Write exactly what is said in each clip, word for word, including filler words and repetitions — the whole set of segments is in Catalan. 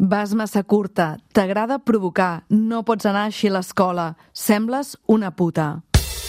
Vas massa curta, t'agrada provocar, no pots anar així a l'escola, sembles una puta.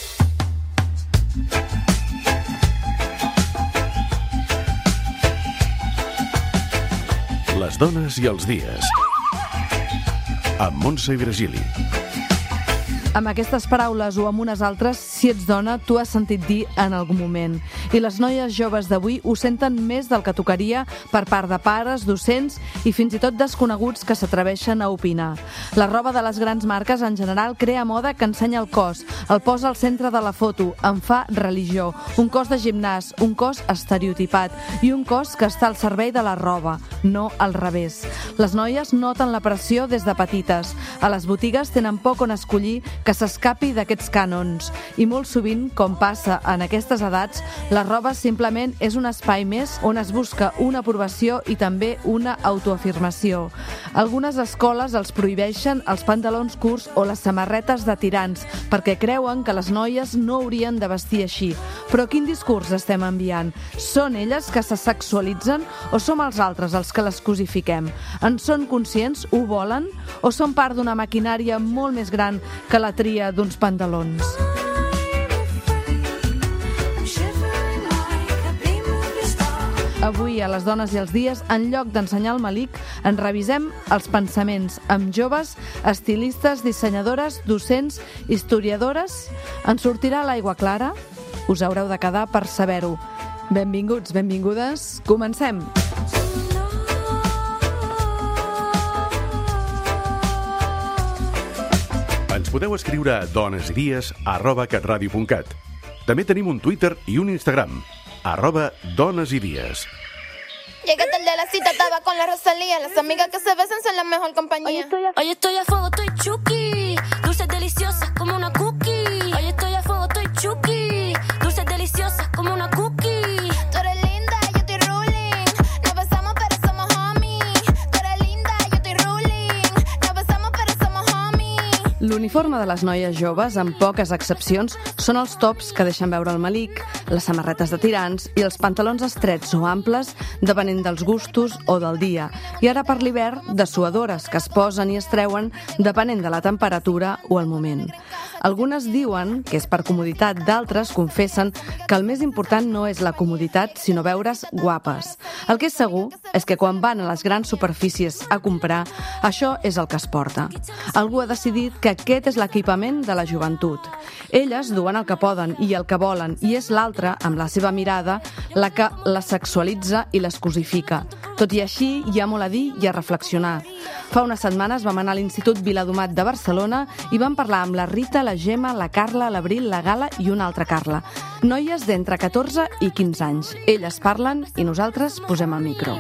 Les dones i els dies. Amb Montse i Virgili. Amb aquestes paraules o amb unes altres, si ets dona, t'ho has sentit dir en algun moment. I les noies joves d'avui ho senten més del que tocaria per part de pares, docents i fins i tot desconeguts que s'atreveixen a opinar. La roba de les grans marques en general crea moda que ensenya el cos, el posa al centre de la foto, en fa religió, un cos de gimnàs, un cos estereotipat i un cos que està al servei de la roba, no al revés. Les noies noten la pressió des de petites. A les botigues tenen poc on escollir que s'escapi d'aquests cànons. I molt sovint, com passa en aquestes edats, la roba simplement és un espai més on es busca una aprovació i també una autoafirmació. Algunes escoles els prohibeixen els pantalons curts o les samarretes de tirants perquè creuen que les noies no haurien de vestir així. Però quin discurs estem enviant? Són elles que se sexualitzen o som els altres els que les cosifiquem? En són conscients? Ho volen? O són part d'una maquinària molt més gran que la tria d'uns pantalons? Avui, a les dones i els dies, en lloc d'ensenyar el malic, en revisem els pensaments amb joves, estilistes, dissenyadores, docents, historiadores. En sortirà l'aigua clara? Us haureu de quedar per saber-ho. Benvinguts, benvingudes, comencem! Ens podeu escriure a donesidies arroba catradio punt cat. També tenim un Twitter i un Instagram, arroba donesidies. Llega tarde a la cita, estaba con la Rosalía. Las amigas que se besan son la mejor compañía. Hoy estoy a, Hoy estoy a fuego, estoy chuki. Dulces deliciosas como una cookie. Hoy estoy a fuego, estoy chuki. Dulces deliciosas como una cookie. Tú eres linda, yo estoy ruling. Nos besamos pero somos homies. Tú eres linda, yo estoy ruling. Nos besamos pero somos homies. L'uniforme de les noies joves, amb poques excepcions, són els tops que deixen veure el malic, les samarretes de tirants i els pantalons estrets o amples, depenent dels gustos o del dia. I ara per l'hivern, dessuadores que es posen i es treuen depenent de la temperatura o el moment. Algunes diuen que és per comoditat, d'altres confessen que el més important no és la comoditat, sinó veure's guapes. El que és segur és que quan van a les grans superfícies a comprar, això és el que es porta. Algú ha decidit que aquest és l'equipament de la joventut. Elles duen el que poden i el que volen, i és l'altra, amb la seva mirada, la que les sexualitza i les cosifica. Tot i així, hi ha molt a dir i a reflexionar. Fa unes setmanes vam anar a l'Institut Viladomat de Barcelona i vam parlar amb la Rita, la Gemma, la Carla, l'Abril, la Gala i una altra Carla. Noies d'entre catorze i quinze anys. Elles parlen i nosaltres posem el micro.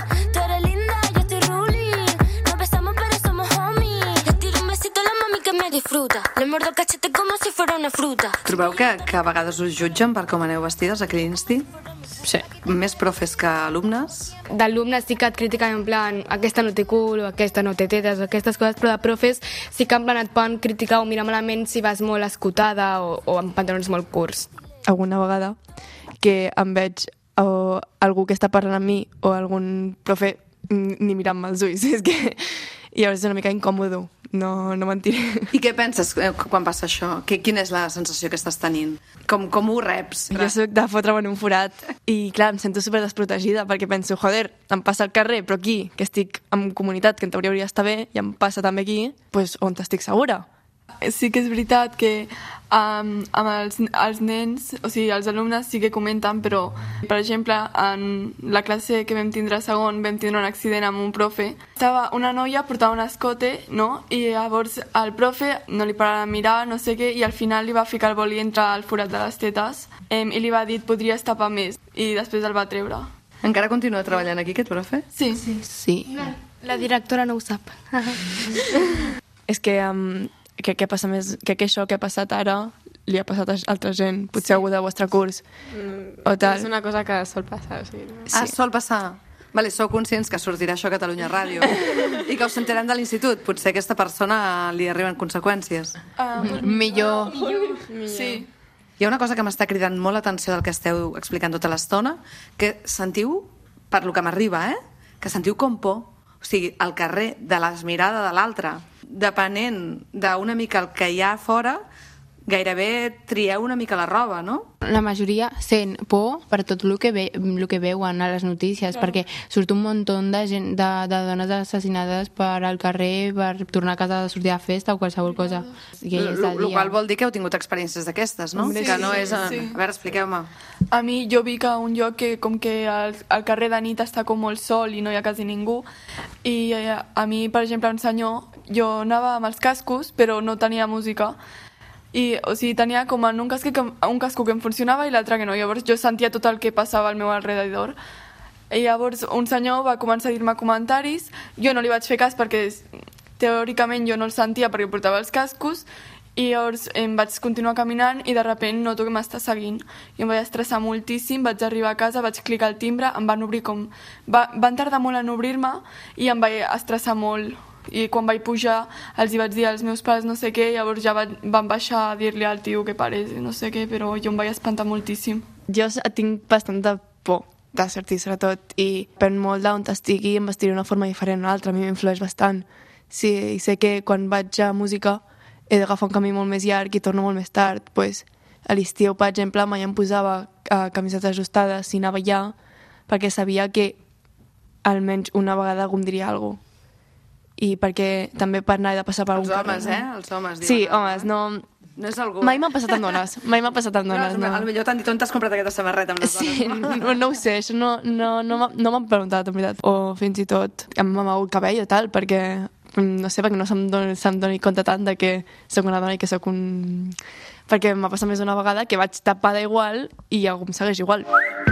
Disfruta, le muerdo el cachete como si fuera una fruta. Trobeu que, que a vegades us jutgen per com aneu vestides aquí a l'Insti? Sí. Més profes que alumnes? D'alumnes sí que et critiquen en plan aquesta no té cul o aquesta no té tetes o aquestes coses, però de profes sí que en plan et poden criticar o mirar malament si vas molt escotada o, o amb pantalons molt curts. Alguna vegada que em veig o algú que està parlant amb mi o algun profe ni mirant-me els ulls, és que llavors és una mica incòmodo. No, no mentiré. I què penses quan passa això? Quina és la sensació que estàs tenint? Com, com ho reps? Jo soc de fotre'm en un forat i, clar, em sento super desprotegida perquè penso, joder, em passa al carrer, però aquí, que estic en comunitat, que en teoria hauria d'estar bé, i em passa també aquí, doncs on estic segura? Sí que és veritat que um, amb els, els nens, o sigui, els alumnes sí que comenten, però, per exemple, en la classe que vam tindre a segon vam tindre un accident amb un profe. Estava una noia, portava un escote, no? I llavors el profe no li parava de mirar, no sé què, i al final li va ficar el boli entre el forat de les tetes eh, i li va dir que podries tapar més, i després el va treure. Encara continua treballant aquí, aquest profe? Sí. Sí. sí. La directora no ho sap. És que... Um, que, que, passa més, que, que això que ha passat ara li ha passat a altra gent, potser sí. Algú del vostre curs mm, o tal. És una cosa que sol passar, o sigui, no? Sí. Ah, sol passar? Vale, sou conscients que sortirà això a Catalunya Ràdio i que us sentirem de l'institut. Potser a aquesta persona li arriben conseqüències. Uh, millor. millor. millor. Sí. Hi ha una cosa que m'està cridant molt l'atenció del que esteu explicant tota l'estona, que sentiu, per lo que m'arriba, eh? que sentiu com por, o sigui, al carrer, de la mirada de l'altre, depenent d'una mica el que hi ha fora, gairebé trieu una mica la roba, no? La majoria sent por per tot el que, ve, el que veuen a les notícies, clar, perquè surt un munt de gent, de, de dones assassinades per al carrer, per tornar a casa de sortir a festa o qualsevol cosa. El qual vol dir que heu tingut experiències d'aquestes, no? Sí, que no sí, és... A, sí. a veure, expliqueu-me. A mi, jo vic a un lloc que com que al, al carrer de nit està com molt sol i no hi ha quasi ningú, i eh, a mi, per exemple, un senyor, jo anava amb els cascos, però no tenia música, i, o sigui, tenia com en un casco que, un casco que em funcionava i l'altre que no. Llavors jo sentia tot el que passava al meu alrededor. I llavors un senyor va començar a dir-me comentaris, jo no li vaig fer cas perquè teòricament jo no el sentia perquè portava els cascos, i llavors em vaig continuar caminant i de sobte noto que m'està seguint. I em vaig estressar moltíssim, vaig arribar a casa, vaig clicar al timbre, em van obrir com... Va, van tardar molt en obrir-me i em vaig estressar molt. I quan vaig pujar els hi vaig dir als meus pares no sé què, llavors ja van, van baixar a dir-li al tio que parés no sé què, però jo em vaig espantar moltíssim. Jo tinc bastanta por de sortir, sobretot, i per molt d'on estigui em vestiré d'una forma diferent a una altra, a mi m'influeix bastant. Sí, i sé que quan vaig a música he d'agafar un camí molt més llarg i torno molt més tard. Pues, a l'estiu, per exemple, mai em posava uh, camisetes ajustades si anava allà, perquè sabia que almenys una vegada algú em diria alguna cosa. I perquè també per anar he de passar per els un homes, carrer. eh? Els homes, diuen. Sí, homes, no... No és algú... Mai m'ha passat amb dones. Mai m'ha passat amb dones, no. no. Potser t'han dit on t'has comprat aquesta samarreta amb les dones. Sí, no, no ho sé, això no, no, no, m'ha- no m'han preguntat, en veritat. O fins i tot em m'amago el cabell o tal, perquè no sé, perquè no se'm doni, se'm doni compte tant de que soc una dona i que soc un... Perquè m'ha passat més d'una vegada que vaig tapada igual i algú em segueix igual.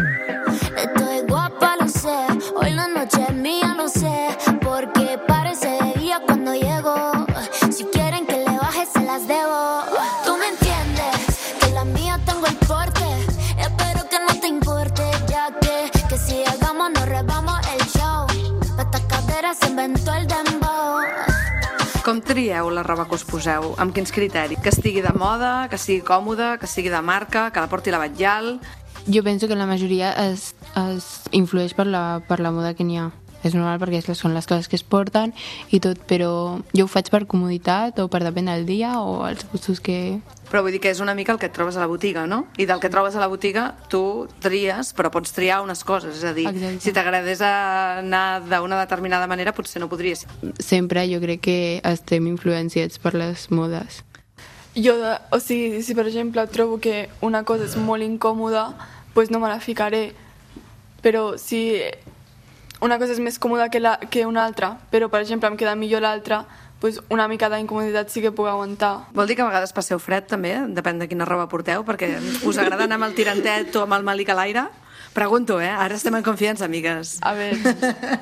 Estoy guapa, lo sé. Hoy la noche es mía, lo sé. Porque parece de día cuando llego. Si quieren que le baje, se las debo. Tú me entiendes, que la mía tengo el porte. Espero que no te importe, ya que, que si llegamos nos rebamos el show. Pa' esta cadera se inventó el dembow. Com trieu la roba que us poseu? Amb quins criteris? Que estigui de moda, que sigui còmoda, que sigui de marca, que la porti la batllal... Jo penso que la majoria es, es influeix per la, per la moda que n'hi ha. És normal perquè són les coses que es porten i tot, però jo ho faig per comoditat o per depèn del dia o els gustos que... Però vull dir que és una mica el que et trobes a la botiga, no? I del que trobes a la botiga tu tries, però pots triar unes coses. És a dir, exacte, si t'agradés anar d'una determinada manera, potser no podries. Sempre jo crec que estem influenciats per les modes. Jo, o sigui, si per exemple trobo que una cosa és molt incòmoda, pues no me la ficaré. Però si una cosa és més còmoda que, la, que una altra, però per exemple em queda millor l'altra, pues una mica d'incomoditat sí que puc aguantar. Vol dir que a vegades passeu fred, també? Depèn de quina roba porteu, perquè us agrada anar amb el tirantet o amb el malic a l'aire? Pregunto, eh? Ara estem en confiança, amigues. A veure...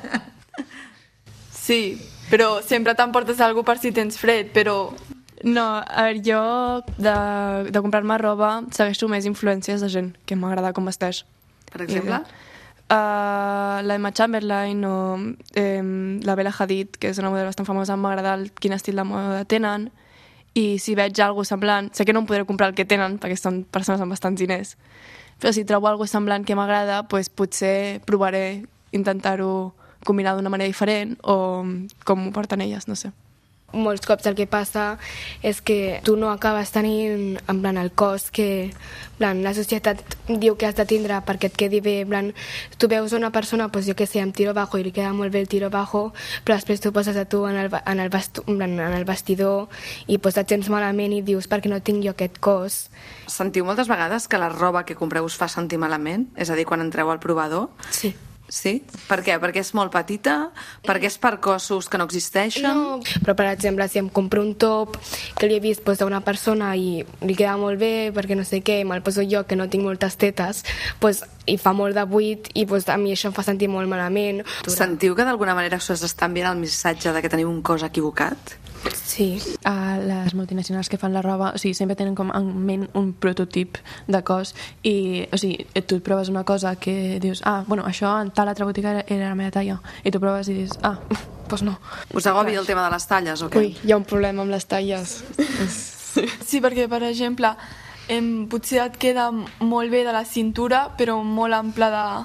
Sí, però sempre t'emportes alguna per si tens fred, però... No, a veure, jo de, de comprar-me roba segueixo més influències de gent que m'agrada com vesteix. Per exemple? Uh, la Emma Chamberlain o eh, la Bella Hadid, que és una model bastant famosa, m'agrada el, quin estil de moda tenen, i si veig alguna semblant, sé que no em podré comprar el que tenen perquè són persones amb bastants diners, però si trobo alguna semblant que m'agrada, pues potser provaré intentar-ho combinar d'una manera diferent o com ho porten elles, no sé. Molts cops el que passa és que tu no acabes tenint en plan el cos que en plan, la societat diu que has de tindre perquè et quedi bé. En plan, tu veus una persona, pues, jo que sé, amb tiro bajo i li queda molt bé el tiro bajo, però després tu poses a tu en el, en el, vestu, en plan, en el vestidor i pues, et sents malament i dius perquè no tinc jo aquest cos. Sentiu moltes vegades que la roba que compreu us fa sentir malament? És a dir, quan entreu al provador? Sí. Sí? Per què? Perquè és molt petita? Perquè és per cossos que no existeixen? No, però per exemple, si em compro un top que li he vist pues, d'una persona i li queda molt bé perquè no sé què, me'l poso jo que no tinc moltes tetes, pues, i fa molt de buit i pues, a mi això em fa sentir molt malament. Sentiu que d'alguna manera us està enviant el missatge de que teniu un cos equivocat? Sí. A les multinacionals que fan la roba, o sigui, sempre tenen com en ment un prototip de cos i, o sigui, tu et proves una cosa que dius, ah, bueno, això en tal altra botiga era, era la meva talla, i tu proves i dius, ah, doncs no. Us agobia el tema de les talles o què? Ui, hi ha un problema amb les talles. Sí, perquè, per exemple, em, potser et queda molt bé de la cintura, però molt ample de,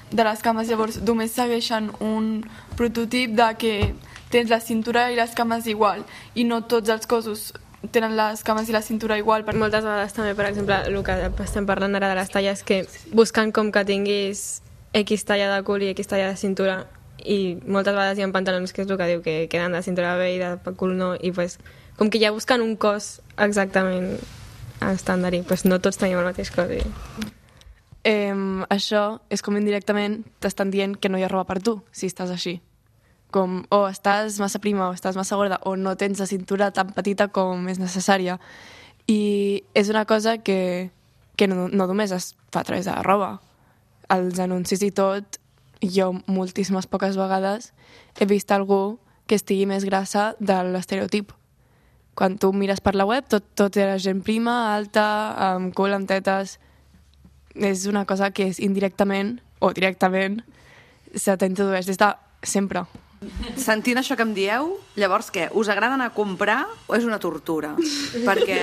de les cames, llavors només segueixen un prototip de que tens la cintura i les cames igual, i no tots els cossos tenen les cames i la cintura igual. Per moltes vegades també, per exemple, el que estem parlant ara de les talles, que buscant com que tinguis X talla de cul i X talla de cintura, i moltes vegades hi ha pantalons que és el que diu, que queden de cintura bé i de cul no, i pues, com que ja busquen un cos exactament estàndard i pues, no tots tenim el mateix cos. I... Eh, això és com indirectament t'estan dient que no hi ha roba per tu, si estàs així. Com, o estàs massa prima, o estàs massa gorda, o no tens la cintura tan petita com és necessària. I és una cosa que, que no, no només es fa a través de la roba. Els anuncis i tot, jo moltíssimes poques vegades he vist algú que estigui més grassa de l'estereotip. Quan tu mires per la web, tot, tot era gent prima, alta, amb cul, amb tetes. És una cosa que és indirectament o directament se t'introdueix des de sempre. Sentint això que em dieu, llavors què? Us agrada anar a comprar o és una tortura? Perquè...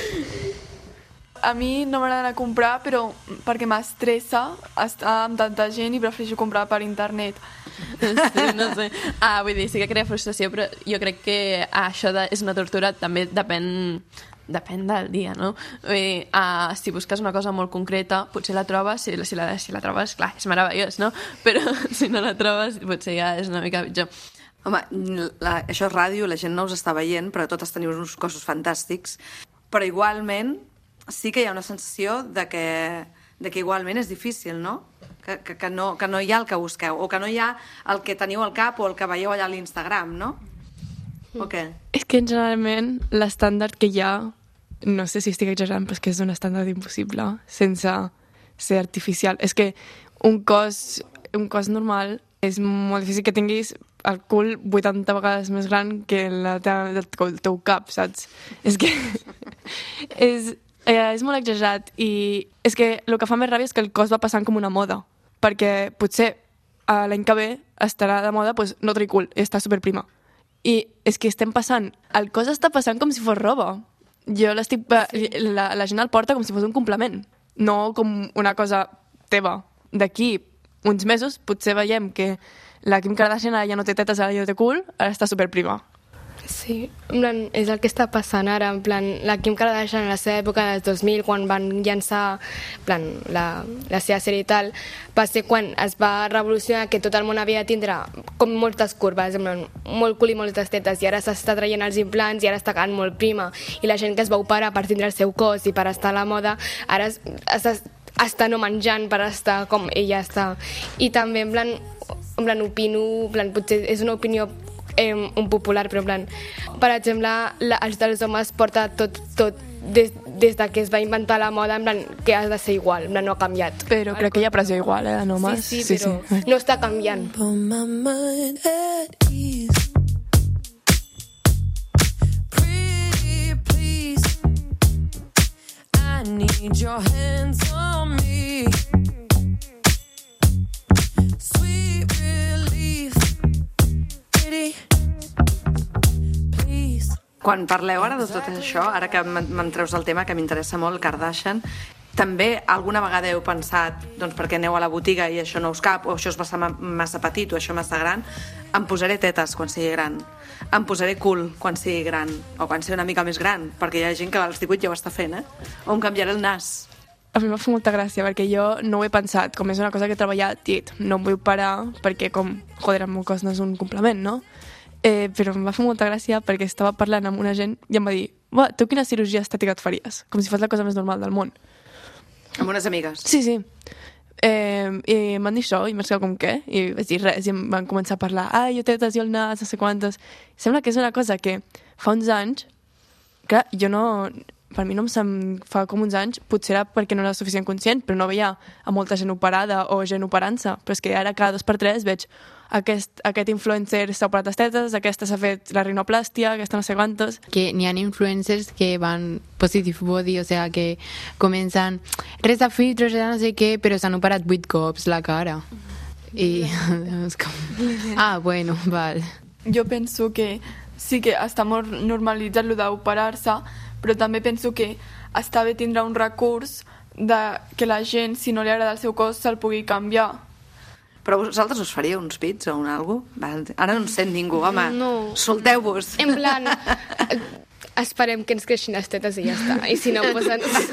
A mi no m'agrada anar a comprar, però perquè m'estressa estar amb tanta gent i prefereixo comprar per internet. Sí, no sé. Ah, vull dir, sí que crea frustració, però jo crec que ah, això de, és una tortura, també depèn... Depèn del dia, no? Dir, uh, si busques una cosa molt concreta, potser la trobes, si, si, la, si la trobes, clar, és meravellós, no? Però si no la trobes, potser ja és una mica pitjor. Home, la, això és ràdio, la gent no us està veient, però totes teniu uns cossos fantàstics. Però igualment, sí que hi ha una sensació de que, de que igualment és difícil, no? Que, que, que no? que no hi ha el que busqueu, o que no hi ha el que teniu al cap o el que veieu allà a l'Instagram, no? O què? És que generalment l'estàndard que hi ha, no sé si estic exagerant, però és que és un estàndard impossible, sense ser artificial. És que un cos, un cos normal és molt difícil que tinguis el cul vuitanta vegades més gran que la teva, el teu cap, saps? És que és, eh, és molt exagerat i és que el que fa més ràbia és que el cos va passant com una moda, perquè potser eh, l'any que ve estarà de moda pues, no tenir cul i està superprima. I és que estem passant, el cos està passant com si fos roba. Jo l'estic... La, la gent el porta com si fos un complement, no com una cosa teva. D'aquí uns mesos potser veiem que la Kim Kardashian ja no té tetes, ara ja no té cul, ara està superprima. Sí, en plan, és el que està passant ara, en plan, la Kim Kardashian en la seva època dels dos mil, quan van llançar en plan, la, la seva sèrie i tal, va ser quan es va revolucionar que tot el món havia de tindre com moltes curves, en plan, molt cul i moltes tetes, i ara s'està traient els implants i ara està quedant molt prima, i la gent que es va operar per tindre el seu cos i per estar a la moda, ara està, està no menjant per estar com ella està. I també, en plan, en plan opino, en plan, potser és una opinió Eh, un popular, però en plan, per exemple, la, els dels homes porta tot, tot des, des de que es va inventar la moda, en plan, que has de ser igual, en plan, no ha canviat. Però crec que hi ha pressió igual, eh, en homes. Sí, sí, però sí, sí. No està canviant. Pretty please, I need your hands on me. Sweet relief. Quan parleu ara de tot això, ara que me'n treus el tema que m'interessa molt, Kardashian, també alguna vegada heu pensat, doncs perquè aneu a la botiga i això no us cap, o això és massa, massa petit o això massa gran, em posaré tetes quan sigui gran, em posaré cul quan sigui gran, o quan sigui una mica més gran, perquè hi ha gent que als divuit ja ho està fent, eh? O em canviaré el nas. A mi m'ha fet molta gràcia, perquè jo no ho he pensat, com és una cosa que he treballat, i no em vull parar, perquè com, joder, el meu cos no és un complement, no? Eh, però em va fer molta gràcia perquè estava parlant amb una gent i em va dir, va, tu quina cirurgia estètica et faries? Com si fos la cosa més normal del món. Amb unes amigues? Sí, sí. Eh, I em van dir això i m'he quedat com què? I vaig dir res i em van començar a parlar, ai, jo tetes, jo el nas, no sé quantes. Sembla que és una cosa que fa uns anys, clar, jo no... Per mi no em se'm fa com uns anys, potser era perquè no era suficient conscient, però no veia a molta gent operada o gent operant-se. Però és que ara cada dos per tres veig aquest, aquest influencer s'ha operat les tetes, aquesta s'ha fet la rinoplàstia, aquesta no sé quantes. Que n'hi ha influencers que van positive body, o sea, que comencen res de filtros, res de no sé què, però s'han operat vuit cops la cara. I és com... Ah, bueno, val. Jo penso que sí que està molt normalitzat el d'operar-se, però també penso que està bé tindre un recurs de que la gent, si no li agrada el seu cos, se'l pugui canviar. Però vosaltres us faríeu uns pits o un algo? Ara no en sent ningú, home. No. Solteu-vos. En plan, esperem que ens creixin les tetes i ja està. I si no, pues ens...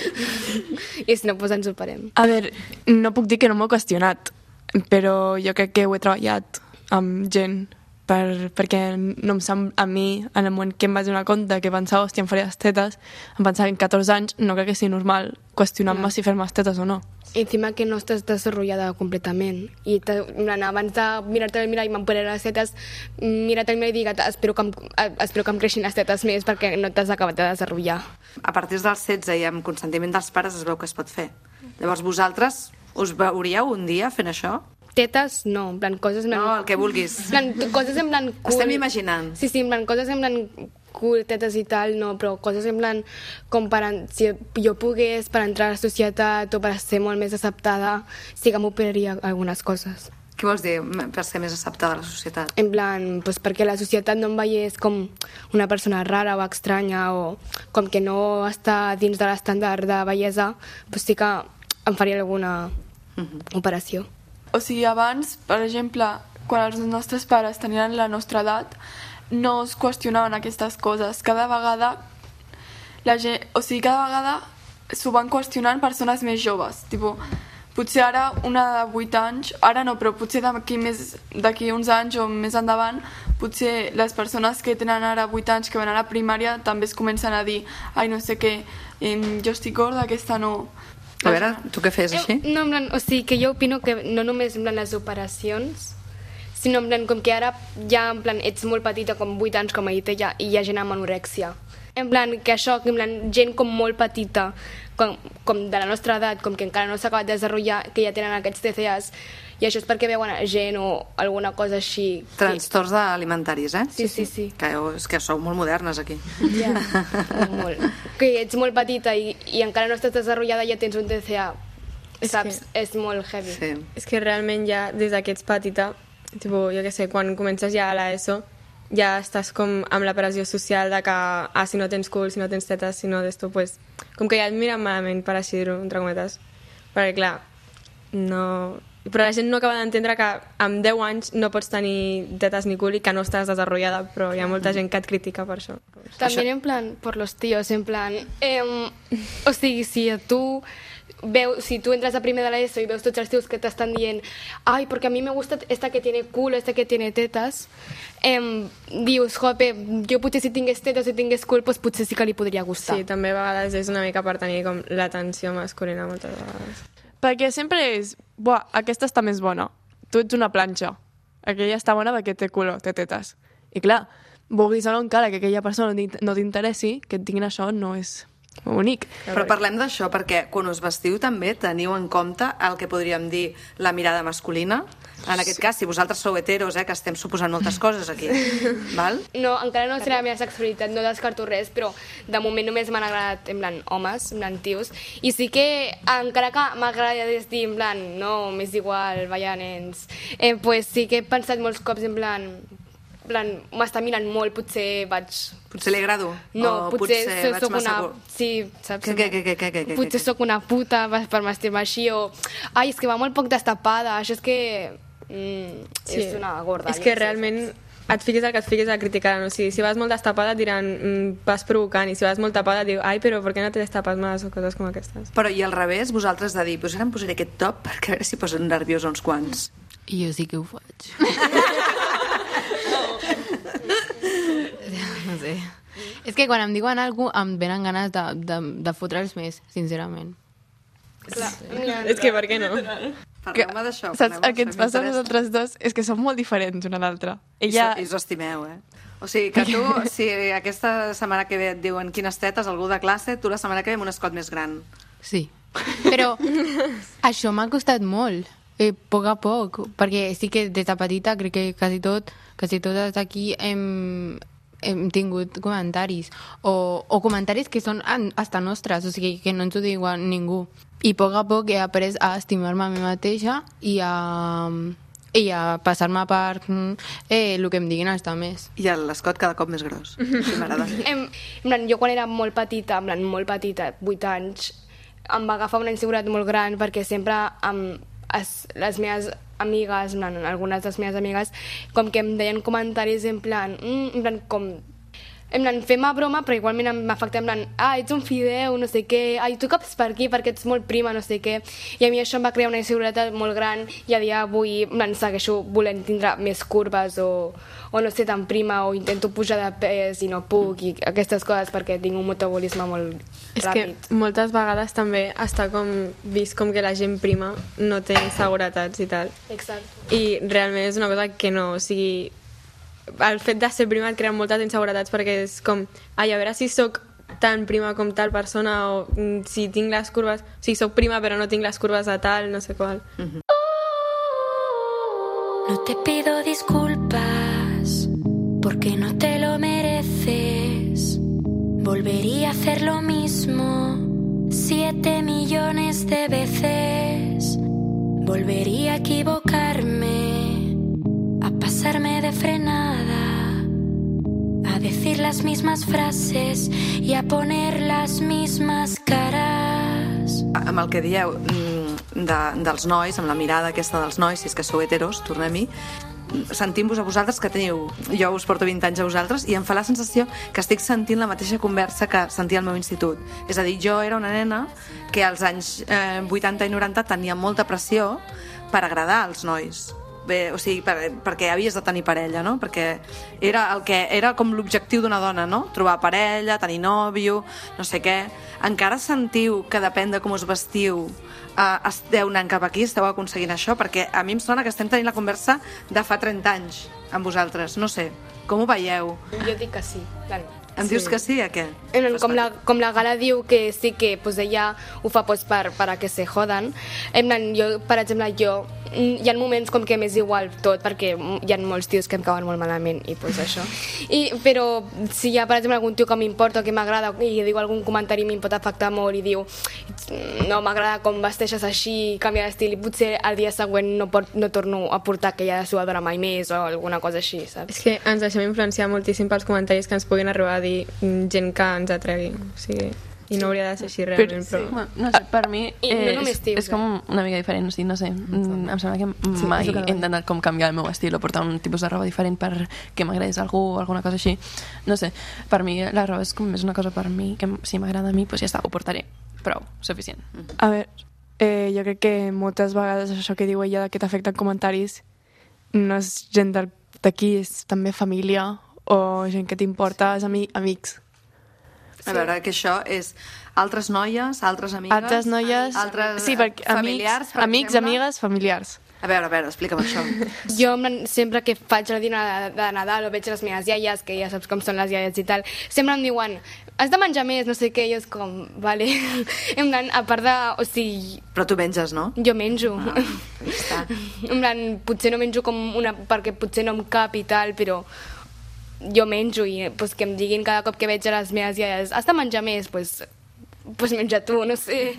I si no, pues ens ho parem. A veure, no puc dir que no m'ho he qüestionat, però jo crec que ho he treballat amb gent per, perquè no em sembla, a mi, en el moment que em vaig donar compte que pensava, hòstia, em faria les tetes, em pensava que en catorze anys no crec que sigui normal qüestionar-me si fer-me les tetes o no. I encima que no estàs desenvolupada completament. I te, abans de mirar-te al mirall i m'emparellar les tetes, mira-te al mirall i digue't, espero que, em, espero que em creixin les tetes més perquè no t'has acabat de desenvolupar. A partir dels setze i amb consentiment dels pares es veu que es pot fer. Llavors vosaltres us veuríeu un dia fent això? Tetes, no, en plan, coses... En plan, no, el que vulguis. En plan, coses en plan... Cool. Estem imaginant. Sí, sí, en plan, coses en plan cool, tetes i tal, no, però coses en plan com per, si jo pogués per entrar a la societat o per ser molt més acceptada, sí que m'operaria algunes coses. Què vols dir, per ser més acceptada a la societat? En plan, pues perquè la societat no em veiés com una persona rara o estranya o com que no està dins de l'estàndard de bellesa, pues sí que em faria alguna uh-huh. operació. O sigui, abans, per exemple, quan els nostres pares tenien la nostra edat, no es qüestionaven aquestes coses. Cada vegada, la gent, o sigui, cada vegada s'ho van qüestionant persones més joves. Tipo, potser ara una de vuit anys, ara no, però potser d'aquí més d'aquí uns anys o més endavant, potser les persones que tenen ara vuit anys que van a la primària també es comencen a dir ai, no sé què, jo estic gorda, aquesta no. A veure, tu què fes així? No, en plan, o sigui, que jo opino que no només en plan les operacions, sinó en plan com que ara ja en plan ets molt petita, com vuit anys, com he dit ella, i hi ha gent amb anorèxia. En plan, que això, que en plan, gent com molt petita, com, com de la nostra edat, com que encara no s'ha acabat de desenvolupar, que ja tenen aquests T C As, i això és perquè veuen gent o alguna cosa així. Trastorns sí. alimentaris, eh? Sí, sí, sí. Que, és que sou molt modernes, aquí. Ja, molt. Que ets molt petita i, i encara no estàs desenvolupada i ja tens un T C A. Saps? És, que... és molt heavy. Sí. És que realment ja, des que ets petita, tipo, jo què sé, quan comences ja a l'ESO, ja estàs com amb la pressió social de que, ah, si no tens cul, si no tens tetes, si no d'esto, pues, com que ja et miren malament, per així dir-ho, entre cometes. Perquè, clar, no... Però la gent no acaba d'entendre que amb deu anys no pots tenir tetes ni cul i que no estàs desenvolupada, però hi ha molta gent que et critica per això. També en plan, por los tíos, en plan... Eh, o sigui, si tu... Veu, si tu entres a primer de l'ESO i veus tots els tios que t'estan dient ai, perquè a mi me gusta esta que tiene culo, esta que tiene tetas, eh, dius, jope, jo potser si tingués tetes o si tingués cul, pues potser sí que li podria gustar. Sí, també a vegades és una mica per tenir com l'atenció masculina moltes vegades. Perquè sempre és, buah, aquesta està més bona, tu ets una planxa, aquella està bona perquè té culo, té tetes. I clar, vulguis o no encara que aquella persona no t'interessi, que et tinguin això no és... bonic. Però parlem d'això perquè quan us vestiu també teniu en compte el que podríem dir la mirada masculina. En aquest sí. cas, si vosaltres sou heteros, eh, que estem suposant moltes coses aquí. Val? No, encara no serà la meva sexualitat, no descarto res, però de moment només m'han agradat en plan homes, en plan tios, i sí que encara que m'agrada dir en plan no, m'és igual, vaya nens, eh, pues sí que he pensat molts cops en plan m'està mirant molt, potser vaig... Potser li agrado? No, o potser, potser soc una... segur. Sí, saps? Que, que, que, que, que, que, potser sóc una puta per m'estimar així, o... Ai, és que va molt poc destapada, això és que... Mm, sí. És una gorda. És que realment et fiquis el que et fiquis a criticar, no? O sigui, si vas molt destapada et diran mm, vas provocant, i si vas molt tapada et diu ai, però per què no te destapes més o coses com aquestes? Però i al revés, vosaltres de dir, doncs ara em posaré aquest top perquè a veure si posen nerviós uns quants. I jo sí que ho faig. No sé. És que quan em diuen alguna cosa em venen ganes de, de, de fotre'ls més, sincerament. Clar. És que per què no? Parleu-me d'això. Saps, el que ens passa a nosaltres dos és que som molt diferents una a l'altra. Ella... I us estimeu, eh? O sigui, que tu, si aquesta setmana que ve et diuen quines tetes, algú de classe, tu la setmana que ve amb un escot més gran. Sí. Però això m'ha costat molt, eh, a poc a poc, perquè sí que des de petita crec que quasi tot, quasi totes aquí hem... hem tingut comentaris o, o comentaris que són hasta nostres, o sigui que no ens ho diuen ningú, i a poc a poc he après a estimar-me a mi mateixa i a, i a passar-me per eh, el que em diguin els altres. I l'escot cada cop més gros, si m'agrada. En plan, jo quan era molt petita, en plan, molt petita, vuit anys, em va agafar una inseguretat molt gran perquè sempre em, es, les meves amigues, en plan, algunes de les meves amigues, com que em deien comentaris en plan, mm, en plan com en plan, fem a broma, però igualment m'afecta en plan, ah, ets un fideu, no sé què, ai, tu caps per aquí perquè ets molt prima, no sé què, i a mi això em va crear una inseguretat molt gran i a dia d'avui, en plan, segueixo volent tindre més curves o, o no ser tan prima o intento pujar de pes i no puc i aquestes coses perquè tinc un metabolisme molt és ràpid. És que moltes vegades també està com vist com que la gent prima no té inseguretats i tal. Exacte. I realment és una cosa que no, o sigui, el fet de ser prima et crea moltes inseguretats perquè és com, ai, a veure si sóc tan prima com tal persona o mm, si tinc les curves, o sigui, sóc prima però no tinc les curves de tal, no sé qual. Mm-hmm. No te pido disculpas porque no te lo mereces. Volvería a hacer lo mismo siete millones de veces. Volvería a equivocarme, a pasarme de frenada, a decir las mismas frases y a poner las mismas caras. Amb el que dieu de, dels nois, amb la mirada aquesta dels nois, si és que sou heteros, tornem-hi, sentim-vos a vosaltres que teniu, jo us porto vint anys a vosaltres i em fa la sensació que estic sentint la mateixa conversa que sentia al meu institut. És a dir, jo era una nena que als anys eh, vuitanta i noranta tenia molta pressió per agradar als nois. Bé, o sigui, per, perquè havies de tenir parella, no? Perquè era, el que, era com l'objectiu d'una dona, no? Trobar parella, tenir nòvio, no sé què. Encara sentiu que depèn de com us vestiu, eh, esteu anant cap aquí, esteu aconseguint això? Perquè a mi em sona que estem tenint la conversa de fa trenta anys amb vosaltres, no sé. Com ho veieu? Jo dic que sí, clar. Em sí. dius que sí, a què? Com la, com la Gala diu que sí que pues, ella ho fa pues, per, per a que se joden. Jo, per exemple, jo hi ha moments com que m'és igual tot perquè hi ha molts tios que em cauen molt malament i pues això. I, però si hi ha, per exemple, algun tio que m'importa o que m'agrada i diu algun comentari i m'im pot afectar molt i diu no m'agrada com vesteixes així, canvia d'estil i potser el dia següent no, pot, no torno a portar aquella suadora mai més o alguna cosa així, saps? És que ens deixem influenciar moltíssim pels comentaris que ens puguin arribar a dir gent que ens atregui, o sigui, i no hauria de ser així realment, però... Sí. Bueno, no sé, per mi eh, no és, és com una mica diferent, o sigui, no sé, mm, em sembla que sí, mai he intentat com canviar el meu estil o portar un tipus de roba diferent perquè m'agradés algú o alguna cosa així, no sé, per mi la roba és com més una cosa per mi, que si m'agrada a mi, doncs ja està, ho portaré, prou, suficient. A veure, eh, jo crec que moltes vegades això que diu ella que t'afecten comentaris no és gent d'aquí, és també família o gent que t'importa, és ami amics. A veure, que això és altres noies, altres amigues... Altres noies... Altres sí, perquè familiars, amics, per amics, exemple. amigues, familiars. A veure, a veure, explica'm això. Jo sempre que faig el dinar de, de Nadal o veig les meves iaies, que ja saps com són les iaies i tal, sempre em diuen, has de menjar més, no sé què, i és com, vale. En plan, a part de... O sigui... Però tu menges, no? Jo menjo. Ah, està. En plan, potser no menjo com una... perquè potser no em cap i tal, però jo menjo i pues, que em diguin cada cop que veig a les meves iaies, has de menjar més, pues, pues menja tu, no sé.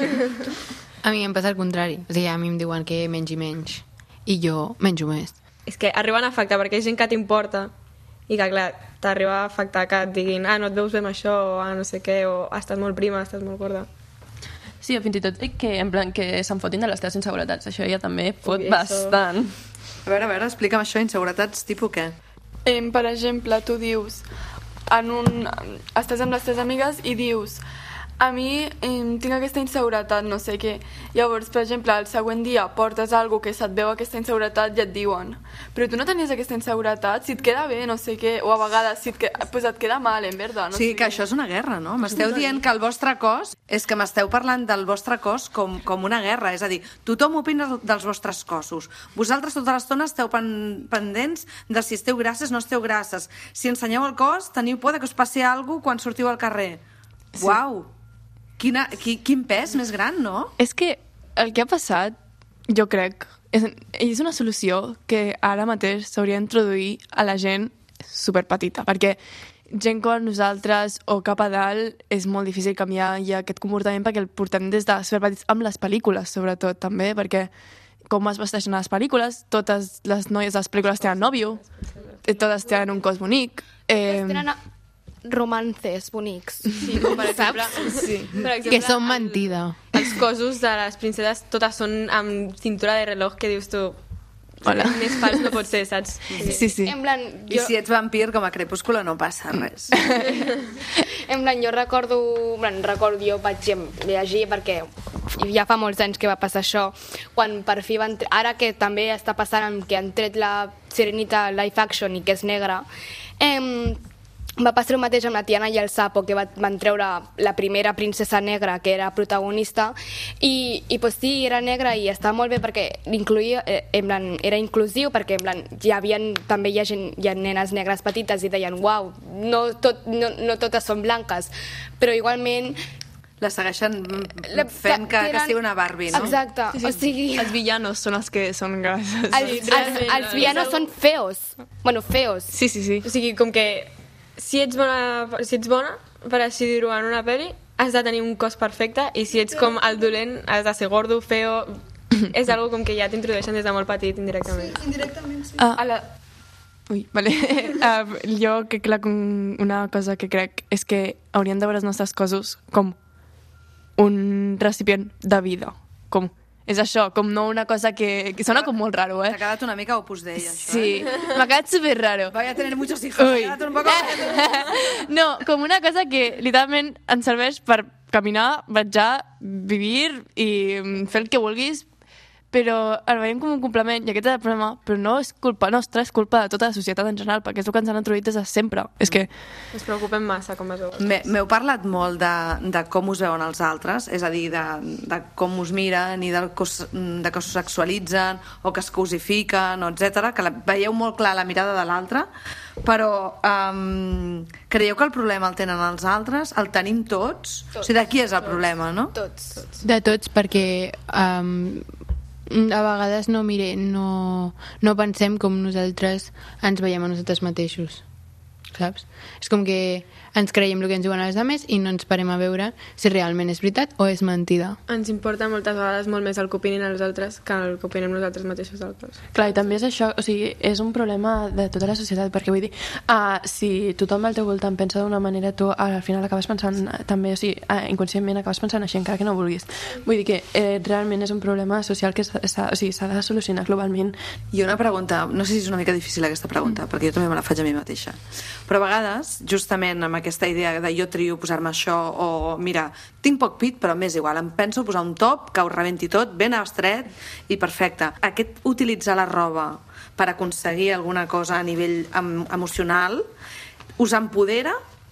A mi em passa el contrari. O sigui, a mi em diuen que mengi menys i jo menjo més. És que arriben a afectar perquè hi ha gent que t'importa i que, clar, t'arriba a afectar que et diguin ah, no et veus bé amb això, o ah, no sé què, o has estat molt prima, has estat molt gorda. Sí, o fins i tot que, en plan, que se'n fotin de les teves inseguretats. Això ja també fot Ui, bastant. Això... A veure, a veure, explica'm això, inseguretats tipus què? Eh, per exemple, tu dius, en un, estàs amb les teves amigues i dius a mi eh, tinc aquesta inseguretat, no sé què. Llavors, per exemple, el següent dia portes alguna que se't veu aquesta inseguretat i et diuen però tu no tenies aquesta inseguretat, si et queda bé, no sé què, o a vegades si et, que... pues et queda mal, en verdad. No sí, sé que això és una guerra, no? M'esteu dient que el vostre cos, és que m'esteu parlant del vostre cos com, com una guerra, és a dir, tothom opina dels vostres cossos. Vosaltres tota l'estona esteu pen, pendents de si esteu grasses o no esteu grasses. Si ensenyeu el cos, teniu por de que us passi alguna cosa quan sortiu al carrer. Sí. Uau! Quina, qui, quin pes més gran, no? És que el que ha passat, jo crec, és, és una solució que ara mateix s'hauria d'introduir a la gent superpetita, perquè gent com nosaltres o cap a dalt és molt difícil canviar ja aquest comportament perquè el portem des de superpetits amb les pel·lícules, sobretot, també, perquè com es vesteixen a les pel·lícules, totes les noies de les pel·lícules tenen nòvio, totes tenen un cos bonic... Eh... Tenen romances bonics. Sí, com per exemple... Sí. Per exemple que són mentida. els cossos de les princeses totes són amb cintura de reloj que dius tu... Hola. Més fals no pot ser, saps? Sí, sí. En plan, I jo, si ets vampir, com a Crepúsculo, no passa res. en plan, jo recordo, en plan, recordo, jo vaig llegir perquè ja fa molts anys que va passar això, quan per fi van... tre- Ara que també està passant amb que han tret la Sirenita live action i que és negra, eh, va passar el mateix amb la Tiana i el Sapo, que va, van treure la primera princesa negra que era protagonista, i, i pues sí, era negra i estava molt bé perquè incluïa, eh, en plan, era inclusiu, perquè en plan, hi havia, també hi ha, gent, hi ha nenes negres petites i deien, uau, no, tot, no, no totes són blanques, però igualment La segueixen fent que, que sigui una Barbie, no? Exacte, Sí, sí. o sigui... Els villanos són els que són grasses. Els, els, els villanos són feos. Bueno, feos. Sí, sí, sí. O sigui, com que si ets bona, si ets bona per així dir-ho en una pel·li, has de tenir un cos perfecte, i si ets com el dolent has de ser gordo, feo... És algo com que ja t'introdueixen des de molt petit, indirectament. Sí, indirectament, sí. Ah, a la... Ui, vale. uh, jo crec que una cosa que crec és que hauríem de veure els nostres cossos com un recipient de vida. Com, és això, com no una cosa que, que sona com molt raro, eh? T'ha quedat una mica Opus Dei, això, Sí, eh? m'ha quedat super raro. Voy a tener muchos hijos. Ui. Ha quedat un poco... No, com una cosa que literalment ens serveix per caminar, viatjar, vivir i fer el que vulguis, però el veiem com un complement, i aquest és el problema, però no és culpa nostra, és culpa de tota la societat en general, perquè és el que ens han introduït des de sempre. És que... Ens preocupem massa com es veu. M'heu parlat molt de, de com us veuen els altres, és a dir, de, de com us miren i del cos, de que us sexualitzen o que es cosifiquen, o etcètera, que la, veieu molt clar la mirada de l'altre, però um, creieu que el problema el tenen els altres? El tenim tots? tots o sigui, de qui és el tots, problema, no? Tots. tots. De tots, perquè um, a vegades no, mire, no, no pensem com nosaltres ens veiem a nosaltres mateixos, saps? És com que ens creiem el que ens diuen els altres i no ens parem a veure si realment és veritat o és mentida. Ens importa moltes vegades molt més el que opinin els altres que el que opinem nosaltres mateixos del cos. Clar, i també és això, o sigui, és un problema de tota la societat, perquè vull dir, uh, si tothom al teu voltant pensa d'una manera, tu al final acabes pensant uh, també, o sigui, uh, inconscientment acabes pensant així, encara que no vulguis. Vull dir que eh, realment és un problema social que s'ha o sigui, s'ha de solucionar globalment. I una pregunta, no sé si és una mica difícil aquesta pregunta, mm. perquè jo també me la faig a mi mateixa, però a vegades, justament amb aquesta idea de jo trio posar-me això, o mira, tinc poc pit però m'és igual, em penso posar un top que ho rebenti tot, ben estret i perfecte. Aquest utilitzar la roba per aconseguir alguna cosa a nivell em emocional us empodera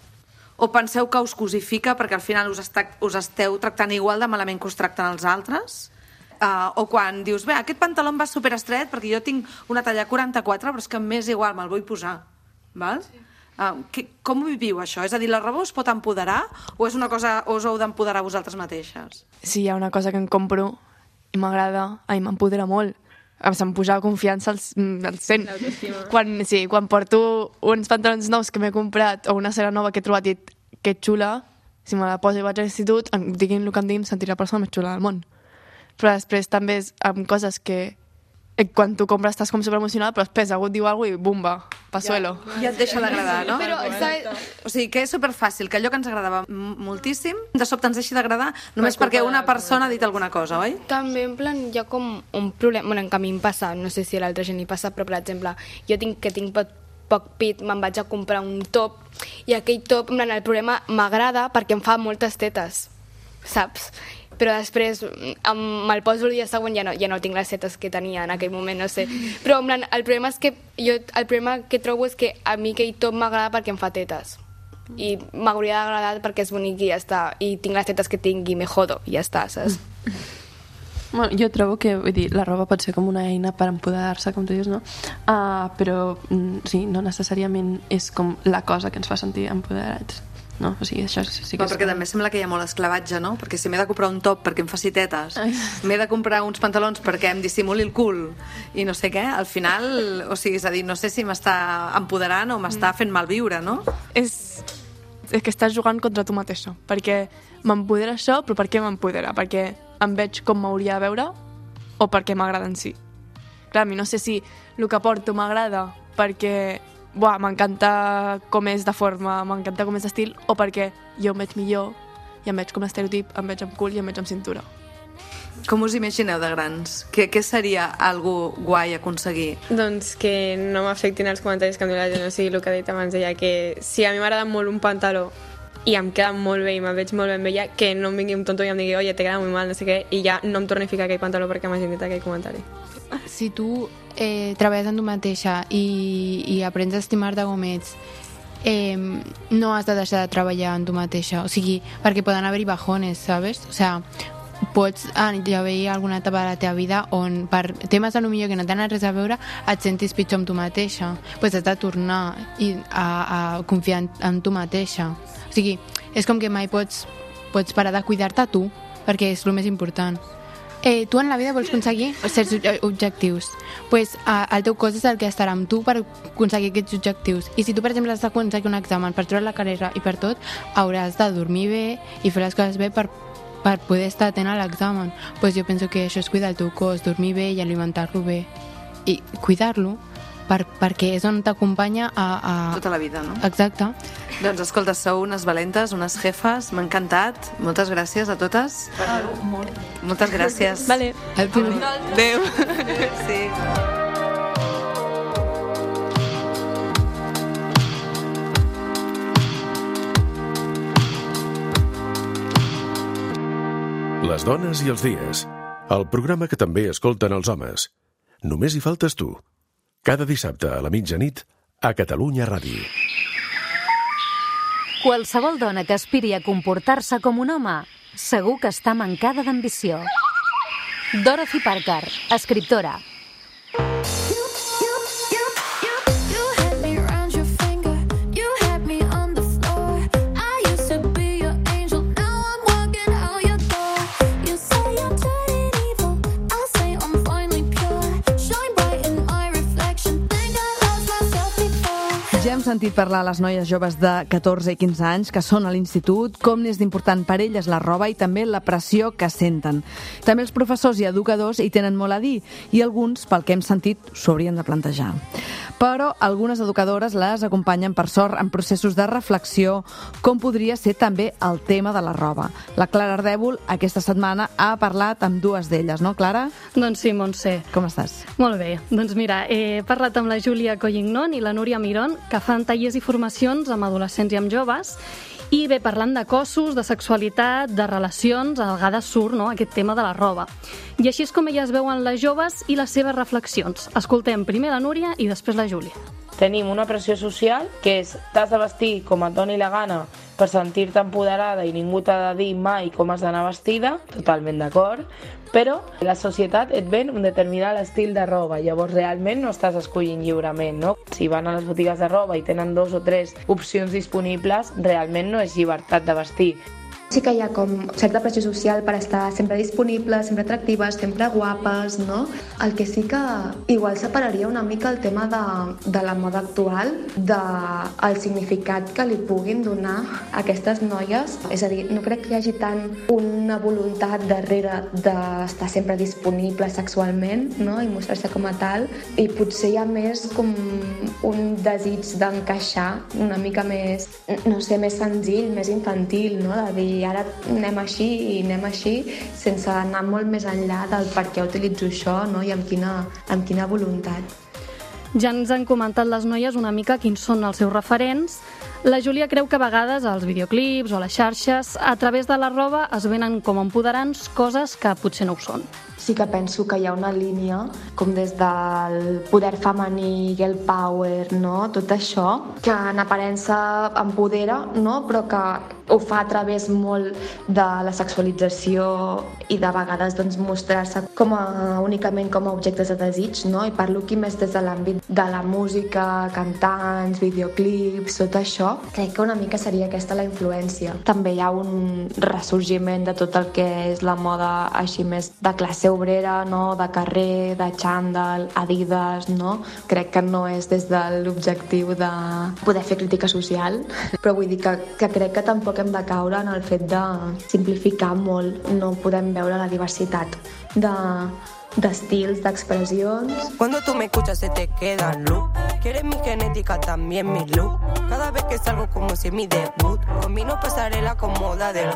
o penseu que us cosifica perquè al final us, està, us esteu tractant igual de malament que us tracten els altres? Uh, o quan dius, bé, aquest pantaló em va superestret perquè jo tinc una talla quaranta-quatre però és que m'és igual, me'l vull posar, val? Sí. Uh, que, com ho viviu això? És a dir, la roba us pot empoderar o és una cosa o us heu d'empoderar vosaltres mateixes? Si hi ha una cosa que em compro i m'agrada, a mi m'empodera molt. Se'm puja la confiança al, al cent. Quan, sí, quan porto uns pantalons nous que m'he comprat o una cera nova que he trobat i que és xula, si me la poso i vaig a l'institut, em diguin el que em diguin, em sentiré la persona més xula del món. Però després també és amb coses que quan tu compres estàs com superemocionada, però després algú et diu alguna cosa i bumba, passuelo. Ja, ja et deixa d'agradar, no? Però, ¿sabes? O sigui, que és superfàcil, que allò que ens agradava moltíssim, de sobte ens deixi d'agradar només per perquè culpa una de- persona ha dit alguna cosa, oi? També, en plan, hi ha com un problema... Bueno, que a mi em passa, no sé si a l'altra gent hi passa, però, per exemple, jo tinc que tinc poc, poc pit, me'n vaig a comprar un top, i aquell top, en plan, el problema m'agrada perquè em fa moltes tetes, saps? Però després em, me'l poso el dia següent, ja no, ja no tinc les tetes que tenia en aquell moment, no sé. Però, en plan, el problema és que jo, el problema que trobo és que a mi aquell top m'agrada perquè em fa tetes. I m'hauria d'agradar perquè és bonic i ja està. I tinc les tetes que tinc i me jodo, i ja està, saps? Bueno, jo trobo que, vull dir, la roba pot ser com una eina per empoderar-se, com tu dius, no? Uh, però, mm, sí, no necessàriament és com la cosa que ens fa sentir empoderats. No? O sigui, això sí, sí que Però perquè també sembla que hi ha molt esclavatge, no? Perquè si m'he de comprar un top perquè em faci tetes, m'he de comprar uns pantalons perquè em dissimuli el cul i no sé què, al final, o sigui, és a dir, no sé si m'està empoderant o m'està fent malviure, no? És, és que estàs jugant contra tu mateixa, perquè m'empodera això, però per què m'empodera? Perquè em veig com m'hauria de veure o perquè m'agrada en si? Clar, a mi no sé si el que porto m'agrada perquè buah, m'encanta com és de forma, m'encanta com és d'estil, o perquè jo em veig millor i em veig com l'estereotip, em veig amb cul i em veig amb cintura. Com us imagineu de grans? Què, què seria algo guai aconseguir? Doncs que no m'afectin els comentaris que em diu la gent, o sigui, el que he dit abans d'ella, que si a mi m'agrada molt un pantaló i em queda molt bé i me'n veig molt bé amb ella, que no em vingui un tonto i em digui, oye, te queda molt mal, no sé què, i ja no em torni a ficar aquell pantaló perquè m'hagin dit aquell comentari. Si tu eh, treballes en tu mateixa i, i aprens a estimar-te com ets, eh, no has de deixar de treballar en tu mateixa, o sigui, perquè poden haver-hi bajones, ¿sabes? O sea, pots haver alguna etapa de la teva vida on per temes a lo millor que no tenen res a veure et sentis pitjor amb tu mateixa, pues has de tornar i a, a confiar en, en tu mateixa. O sigui, és com que mai pots, pots parar de cuidar-te tu, perquè és el més important. Eh, tu en la vida vols aconseguir certs objectius, pues, a, el teu cos és el que estarà amb tu per aconseguir aquests objectius. I si tu, per exemple, has d'aconseguir un examen per treure la carrera i per tot, hauràs de dormir bé i fer les coses bé per per poder estar atent a l'examen. Pues jo penso que això és cuidar el teu cos, dormir bé i alimentar-lo bé. I cuidar-lo per, perquè és on t'acompanya a, a... Tota la vida, no? Exacte. Doncs escolta, sou unes valentes, unes jefes, m'ha encantat. Moltes gràcies a totes. Ah, molt. Moltes gràcies. Vale. Adéu. Sí. Les dones i els dies. El programa que també escolten els homes. Només hi faltes tu. Cada dissabte a la mitjanit a Catalunya Ràdio. Qualsevol dona que aspiri a comportar-se com un home segur que està mancada d'ambició. Dorothy Parker, escriptora. Ja hem sentit parlar a les noies joves de catorze i quinze anys que són a l'institut, com n'és d'important per elles la roba i també la pressió que senten. També els professors i educadors hi tenen molt a dir i alguns, pel que hem sentit, s'ho haurien de plantejar. Però algunes educadores les acompanyen, per sort, en processos de reflexió, com podria ser també el tema de la roba. La Clara Ardèvol aquesta setmana ha parlat amb dues d'elles, no, Clara? Doncs sí, Montse. Com estàs? Molt bé. Doncs mira, he parlat amb la Júlia Collignon i la Núria Mirón, que fan tallers i formacions amb adolescents i amb joves, i bé, parlant de cossos, de sexualitat, de relacions, a vegades surt, no?, aquest tema de la roba. I així és com elles veuen les joves i les seves reflexions. Escoltem primer la Núria i després la Júlia. Tenim una pressió social que és t'has de vestir com et doni la gana per sentir-te empoderada i ningú t'ha de dir mai com has d'anar vestida, totalment d'acord, però la societat et ven un determinat estil de roba, llavors realment no estàs escollint lliurement, no? Si van a les botigues de roba i tenen dos o tres opcions disponibles, realment no és llibertat de vestir. Sí que hi ha com certa pressió social per estar sempre disponibles, sempre atractives, sempre guapes, no? El que sí que igual separaria una mica el tema de, de la moda actual del significat que li puguin donar a aquestes noies. És a dir, no crec que hi hagi tant una voluntat darrere d'estar sempre disponible sexualment, no?, i mostrar-se com a tal, i potser hi ha més com un desig d'encaixar una mica més, no sé, més senzill, més infantil, no?, de dir i ara anem així i anem així, sense anar molt més enllà del per què utilitzo això, no?, i amb quina, amb quina voluntat. Ja ens han comentat les noies una mica quins són els seus referents. La Júlia creu que a vegades als videoclips o a les xarxes, a través de la roba es venen com empoderants coses que potser no ho són. Sí que penso que hi ha una línia com des del poder femení, girl power, no?, tot això, que en aparença empodera, no?, però que ho fa a través molt de la sexualització i de vegades doncs, mostrar-se com a, únicament com a objectes de desig, no? I parlo aquí més des de l'àmbit de la música, cantants, videoclips, tot això. Crec que una mica seria aquesta la influència. També hi ha un ressorgiment de tot el que és la moda així més de classe obrera, no?, de carrer, de xandall, Adidas, no? Crec que no és des de l'objectiu de poder fer crítica social, però vull dir que, que crec que tampoc hem de caure en el fet de simplificar molt. No podem veure la diversitat de d'estils, d'expressions. Cuando tú me escuchas se te queda look. Quieres mi genética, también mi look. Cada vez que salgo como si es mi debut. Combino pasarela con moda del hood.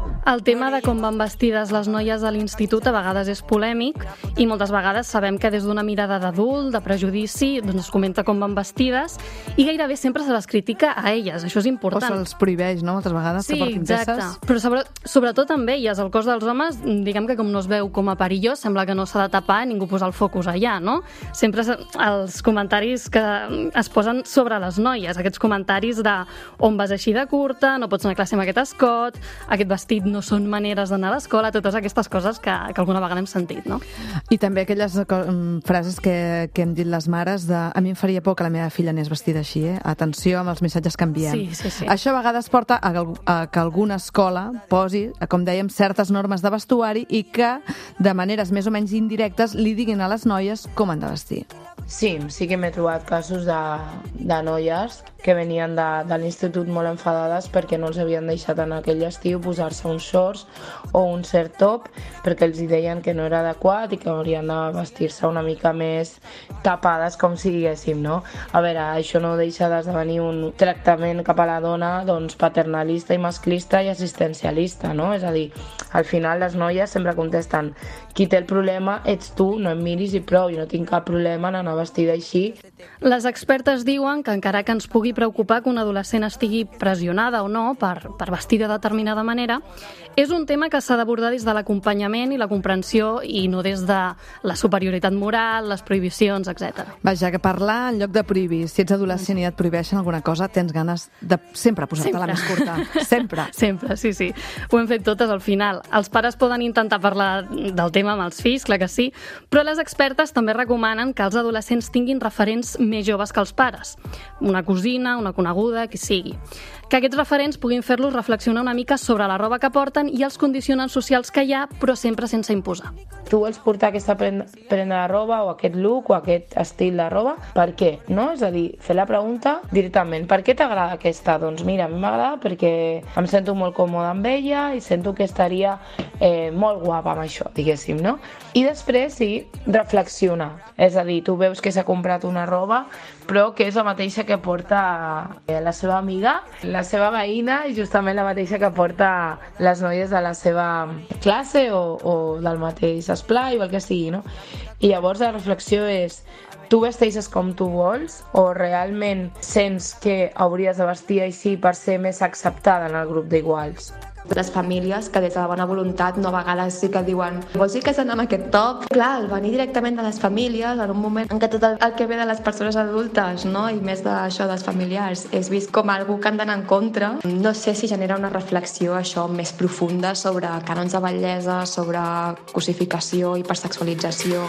El tema de com van vestides les noies a l'institut a vegades és polèmic i moltes vegades sabem que des d'una mirada d'adult, de prejudici, doncs es comenta com van vestides i gairebé sempre se les critica a elles, això és important. O se'ls prohibeix, no?, moltes vegades, sí, que portin exacte. peces. Però sobre, sobretot amb elles, el cos dels homes, diguem que com no es veu com a perillós, sembla que no s'ha de tapar ningú posar el focus allà, no? Sempre els comentaris que es posen sobre les noies, aquests comentaris de on vas així de curta, no pots anar a classe amb aquest escot, aquest vestit no són maneres d'anar a l'escola, totes aquestes coses que, que alguna vegada hem sentit, no? I també aquelles frases que, que hem dit les mares de a mi em faria por que la meva filla anés vestida així, eh? Atenció amb els missatges que enviem. Sí, sí, sí. Això a vegades porta a, a que alguna escola posi, com dèiem, certes normes de vestuari i que, de maneres més o menys indirectes, li diguin a les noies com han de vestir. Sí, sí que m'he trobat casos de, de noies que venien de, de l'institut molt enfadades perquè no els havien deixat en aquell estiu posar-se uns shorts o un cert top perquè els deien que no era adequat i que haurien de vestir-se una mica més tapades, com si diguéssim, no? A veure, això no deixa d'esdevenir un tractament cap a la dona doncs, paternalista i masclista i assistencialista, no? És a dir, al final les noies sempre contesten qui té el problema ets tu, no em miris i prou, jo no tinc cap problema en anar vestida així. Les expertes diuen que encara que ens pugui preocupar que una adolescent estigui pressionada o no per, per vestir de determinada manera, és un tema que s'ha d'abordar des de l'acompanyament i la comprensió i no des de la superioritat moral, les prohibicions, etcètera. Vaja, que parlar en lloc de prohibir. Si ets adolescent i et prohibeixen alguna cosa, tens ganes de sempre posar-te la més curta. Sempre. Sempre, sí, sí. Ho hem fet totes al final. Els pares poden intentar parlar del tema amb els fills, clar que sí, però les expertes també recomanen que els adolescents tinguin referents més joves que els pares. Una cosina, una coneguda, qui sigui. Que aquests referents puguin fer-los reflexionar una mica sobre la roba que porten i els condicionants socials que hi ha, però sempre sense imposar. Tu vols portar aquesta prenda de roba o aquest look o aquest estil de roba, per què? No? És a dir, fer la pregunta directament. Per què t'agrada aquesta? Doncs mira, a mi m'agrada perquè em sento molt còmoda amb ella i sento que estaria eh, molt guapa amb això, diguéssim, no? I després, sí, reflexionar. És a dir, tu veus que s'ha comprat una roba, però que és la mateixa que porta la seva amiga, la seva veïna i justament la mateixa que porta les noies de la seva classe o, o del mateix esplai o el que sigui, no? I llavors la reflexió és, tu vesteixes com tu vols o realment sents que hauries de vestir així per ser més acceptada en el grup d'iguals? Les famílies que des de la bona voluntat no a vegades sí que diuen vols dir que has d'anar amb aquest top? Clar, el venir directament de les famílies en un moment en què tot el, el que ve de les persones adultes, no? I més d'això dels familiars és vist com algú que han d'anar en contra, no sé si genera una reflexió això més profunda sobre cànons de bellesa, sobre cosificació, hipersexualització.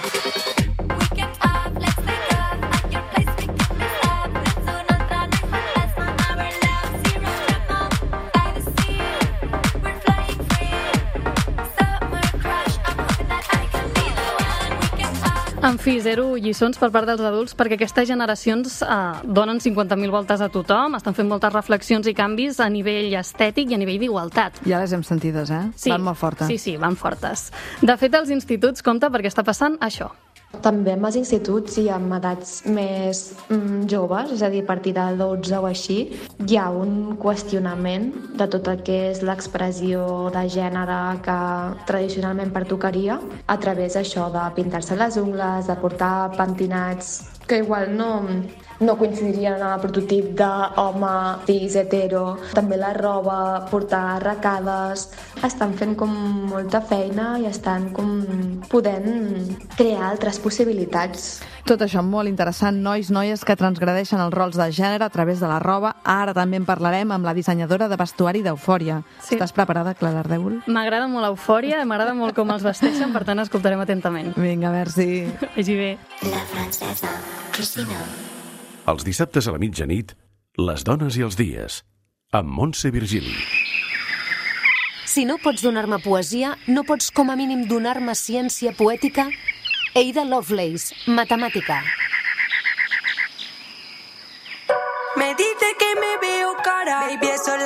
En fi, zero lliçons per part dels adults perquè aquestes generacions eh, donen cinquanta mil voltes a tothom, estan fent moltes reflexions i canvis a nivell estètic i a nivell d'igualtat. Ja les hem sentides, eh? Sí, van molt fortes. Sí, sí, van fortes. De fet, als instituts compta perquè està passant això. També amb els instituts i amb edats més mm, joves, és a dir, a partir de dotze o així, hi ha un qüestionament de tot el que és l'expressió de gènere que tradicionalment pertocaria a través d'això de pintar-se les ungles, de portar pentinats que igual no, no coincidirien en el prototip d'home cis hetero. També la roba, portar arracades, estan fent com molta feina i estan com podent crear altres possibilitats. Tot això molt interessant, nois, noies que transgredeixen els rols de gènere a través de la roba. Ara també en parlarem amb la dissenyadora de vestuari d'Eufòria. Sí. Estàs preparada, Clara Ardèvol? M'agrada molt Eufòria, m'agrada molt com els vesteixen, per tant escoltarem atentament. Vinga, merci. Vagi bé. La francesa, Cristina. Els dissabtes a la mitjanit, les dones i els dies, amb Montse Virgili. Si no pots donar-me poesia, no pots com a mínim donar-me ciència poètica? Ada Lovelace, matemàtica. Me dice que me veo cara, baby, eso es la percha.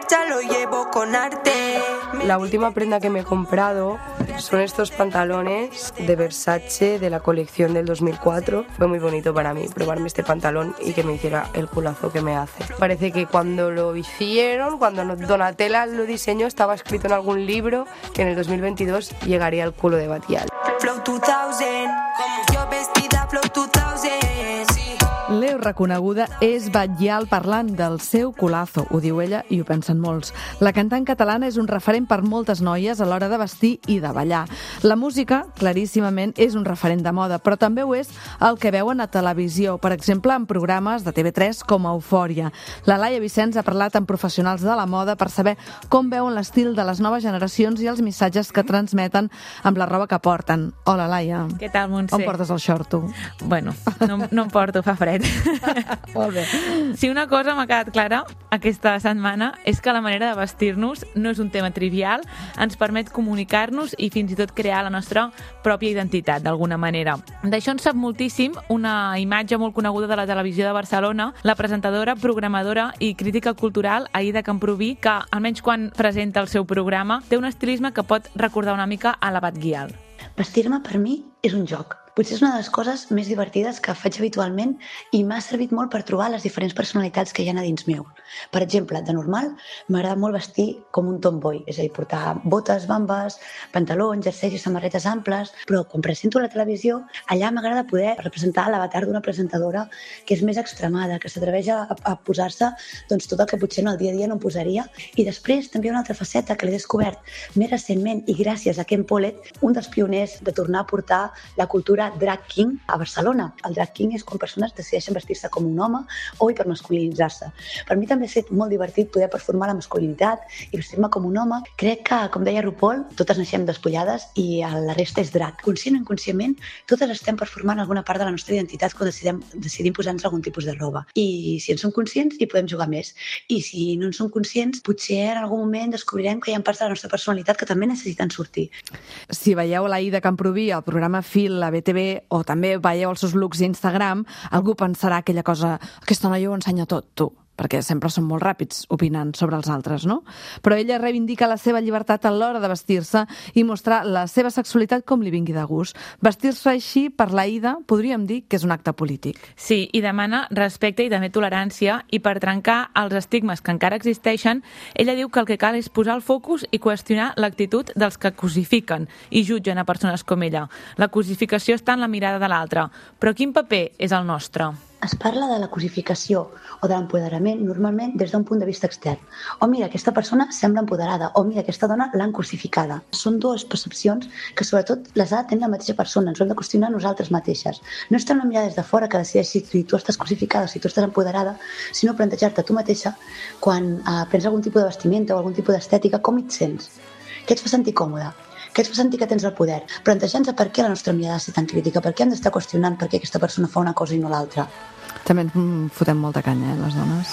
ya lo llevo con arte. La última prenda que me he comprado son estos pantalones de Versace de la colección del dos mil cuatro. Fue muy bonito para mí probarme este pantalón y que me hiciera el culazo que me hace. Parece que cuando lo hicieron, cuando Donatella lo diseñó, estaba escrito en algún libro que en el dos mil veintidós llegaría al culo de Batial. Flow dos mil, como yo vestida Flow dos mil, sí. L'Eu reconeguda és Batllal parlant del seu culazo, ho diu ella i ho pensen molts. La cantant catalana és un referent per moltes noies a l'hora de vestir i de ballar. La música, claríssimament, és un referent de moda, però també ho és el que veuen a televisió, per exemple, en programes de T V tres com Eufòria. La Laia Vicenç ha parlat amb professionals de la moda per saber com veuen l'estil de les noves generacions i els missatges que transmeten amb la roba que porten. Hola, Laia. Què tal, Montse? On portes el short, tu? Bueno, no, no em porto, fa fred. Molt bé. Si una cosa m'ha quedat clara aquesta setmana és que la manera de vestir-nos no és un tema trivial, ens permet comunicar-nos i fins i tot crear la nostra pròpia identitat, d'alguna manera. D'això en sap moltíssim una imatge molt coneguda de la televisió de Barcelona, la presentadora, programadora i crítica cultural Aïda Camproví, que, almenys quan presenta el seu programa, té un estilisme que pot recordar una mica a la Batguial. Vestir-me per mi és un joc. Potser és una de les coses més divertides que faig habitualment i m'ha servit molt per trobar les diferents personalitats que hi ha a dins meu. Per exemple, de normal, m'agrada molt vestir com un tomboy, és a dir, portar botes, bambes, pantalons, jerseis i samarretes amples, però quan presento a la televisió, allà m'agrada poder representar l'avatar d'una presentadora que és més extremada, que s'atreveix a, a posar-se doncs, tot el que potser en el dia a dia no em posaria. I després també hi ha una altra faceta que l'he descobert més recentment i gràcies a Ken Follett, un dels pioners de tornar a portar la cultura drag king a Barcelona. El drag king és quan persones decideixen vestir-se com un home o per masculinitzar-se. Per mi també ha estat molt divertit poder performar la masculinitat i vestir-me com un home. Crec que, com deia RuPaul, totes naixem despullades i la resta és drag. Conscient o inconscientment, totes estem performant alguna part de la nostra identitat quan decidim, decidim posar-nos algun tipus de roba. I si en som conscients, hi podem jugar més. I si no en som conscients, potser en algun moment descobrirem que hi ha parts de la nostra personalitat que també necessiten sortir. Si veieu l'Aïda Camproví al programa Fil, a B T V, o també veieu els seus looks a Instagram, algú pensarà aquella cosa, aquesta noia ho ensenya tot, tu, perquè sempre són molt ràpids opinant sobre els altres, no? Però ella reivindica la seva llibertat a l'hora de vestir-se i mostrar la seva sexualitat com li vingui de gust. Vestir-se així, per l'Aïda, podríem dir que és un acte polític. Sí, i demana respecte i també tolerància, i per trencar els estigmes que encara existeixen, ella diu que el que cal és posar el focus i qüestionar l'actitud dels que cosifiquen i jutgen a persones com ella. La cosificació està en la mirada de l'altre, però quin paper és el nostre? Es parla de la cosificació o de l'empoderament normalment des d'un punt de vista extern. O mira, aquesta persona sembla empoderada, o mira, aquesta dona l'han cosificada. Són dues percepcions que sobretot les ha de tenir la mateixa persona, ens ho hem de qüestionar nosaltres mateixes. No és tant una mirada des de fora que decideixi si tu estàs cosificada o si tu estàs empoderada, sinó plantejar-te tu mateixa quan eh, prens algun tipus de vestimenta o algun tipus d'estètica, com et sents? Què et fa sentir còmode? Què et fa sentir que tens el poder? Plantejant-se per què la nostra mirada ha de ser tan crítica, per què hem d'estar qüestionant per què aquesta persona fa una cosa i no l'altra. També ens fotem molta canya, eh, les dones.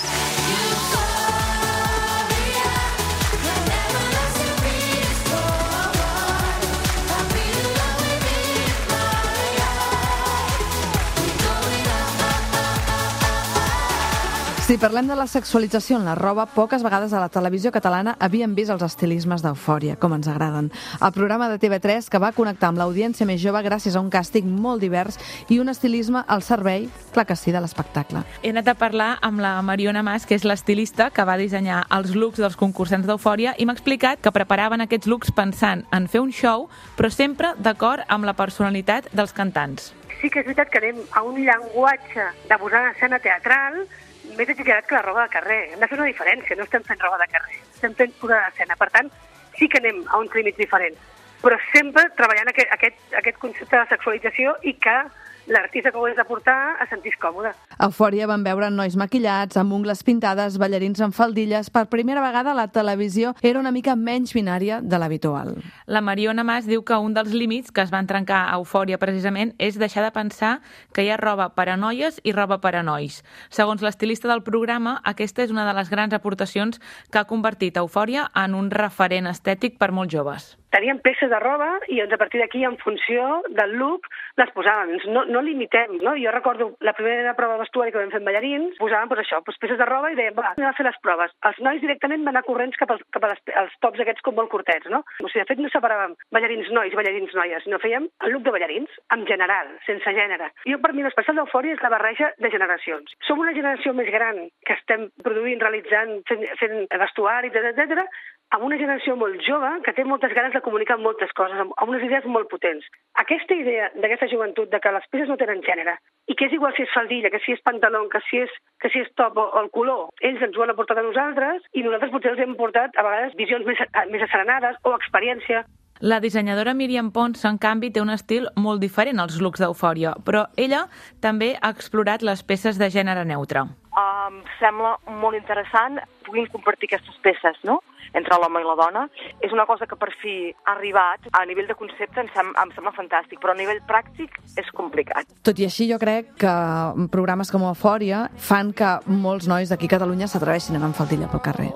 Si parlem de la sexualització en la roba, poques vegades a la televisió catalana havíem vist els estilismes d'Eufòria, com ens agraden. El programa de T V tres que va connectar amb l'audiència més jove gràcies a un càsting molt divers i un estilisme al servei, clar que sí, de l'espectacle. He anat a parlar amb la Mariona Mas, que és l'estilista que va dissenyar els looks dels concursants d'Eufòria, i m'ha explicat que preparaven aquests looks pensant en fer un show, però sempre d'acord amb la personalitat dels cantants. Sí que és veritat que anem a un llenguatge de posar en escena teatral més exagerat que la roba de carrer. Hem de fer una diferència, no estem fent roba de carrer, estem fent posada d'escena. Per tant, sí que anem a uns límits diferents, però sempre treballant aquest, aquest, aquest concepte de sexualització i que l'artista que ho has de portar es sentís còmode. A Eufòria van veure nois maquillats, amb ungles pintades, ballarins amb faldilles. Per primera vegada la televisió era una mica menys binària de l'habitual. La Mariona Mas diu que un dels límits que es van trencar a Eufòria precisament és deixar de pensar que hi ha roba per a noies i roba per a nois. Segons l'estilista del programa, aquesta és una de les grans aportacions que ha convertit Eufòria en un referent estètic per molts joves. teníem peces de roba i doncs a partir d'aquí, en funció del look, les posàvem. No, no limitem, no? Jo recordo la primera prova de vestuari que vam fer amb ballarins, posàvem pues, això, pues, peces de roba i dèiem, va, anem a fer les proves. Els nois directament van anar corrents cap als, cap als, als tops aquests com molt curtets, no? O sigui, de fet no separàvem ballarins nois i ballarins noies, sinó fèiem el look de ballarins, en general, sense gènere. Jo, per mi, l'especial d'Eufòria és la barreja de generacions. Som una generació més gran que estem produint, realitzant, fent, fent vestuari, etcètera, amb una generació molt jove que té moltes ganes de comunicar moltes coses, amb unes idees molt potents. Aquesta idea d'aquesta joventut de que les peces no tenen gènere i que és igual si és faldilla, que si és pantaló, que si és, que si és top o, o el color, ells ens ho han aportat a nosaltres i nosaltres potser els hem portat a vegades visions més, més asserenades o experiència. La dissenyadora Míriam Ponsa, en canvi, té un estil molt diferent als looks d'Eufòria, però ella també ha explorat les peces de gènere neutre. Em sembla molt interessant que puguin compartir aquestes peces, no?, entre l'home i la dona. És una cosa que per fi ha arribat. A nivell de concepte em, sem em sembla fantàstic, però a nivell pràctic és complicat. Tot i així, jo crec que programes com Eufòria fan que molts nois d'aquí a Catalunya s'atreveixin a anar amb faldilla pel carrer.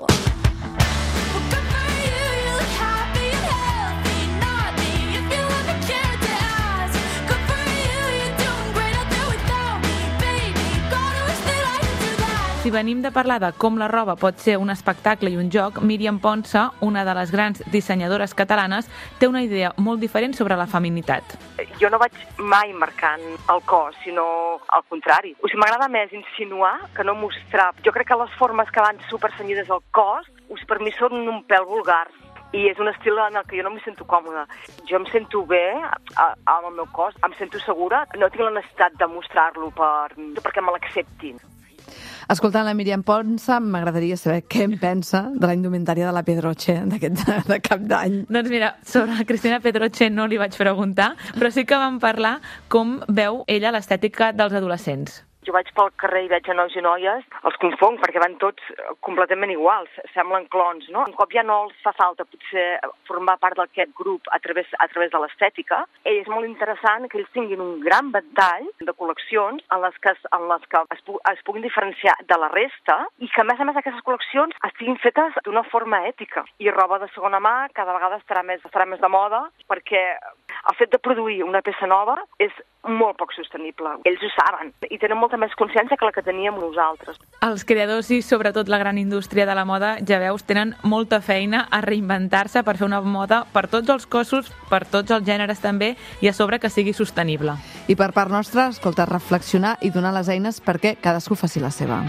Si venim de parlar de com la roba pot ser un espectacle i un joc, Míriam Ponsa, una de les grans dissenyadores catalanes, té una idea molt diferent sobre la feminitat. Jo no vaig mai marcant el cos, sinó al contrari. O sigui, m'agrada més insinuar que no mostrar. Jo crec que les formes que van supercenyides al cos, o sigui, per mi són un pèl vulgars. I és un estil en el que jo no m'hi sento còmoda. Jo em sento bé amb el meu cos, em sento segura, no tinc la necessitat de mostrar-lo per, perquè me l'acceptin. Escoltant la Míriam Ponsa, m'agradaria saber què em pensa de la indumentària de la Pedroche d'aquest de cap d'any. Doncs mira, sobre la Cristina Pedroche no li vaig preguntar, però sí que vam parlar com veu ella l'estètica dels adolescents. Jo vaig pel carrer i veig a nois i noies, els confonc perquè van tots completament iguals, semblen clons, no? Un cop ja no els fa falta potser formar part d'aquest grup a través, a través de l'estètica, és molt interessant que ells tinguin un gran ventall de col·leccions en les que, en les que es, pu es puguin diferenciar de la resta i que a més a més aquestes col·leccions estiguin fetes d'una forma ètica. I roba de segona mà cada vegada estarà més, estarà més de moda perquè el fet de produir una peça nova és molt poc sostenible. Ells ho saben i tenen molta més consciència que la que teníem nosaltres. Els creadors i sobretot la gran indústria de la moda, ja veus, tenen molta feina a reinventar-se per fer una moda per tots els cossos, per tots els gèneres també, i a sobre que sigui sostenible. I per part nostra, escolta, reflexionar i donar les eines perquè cadascú faci la seva.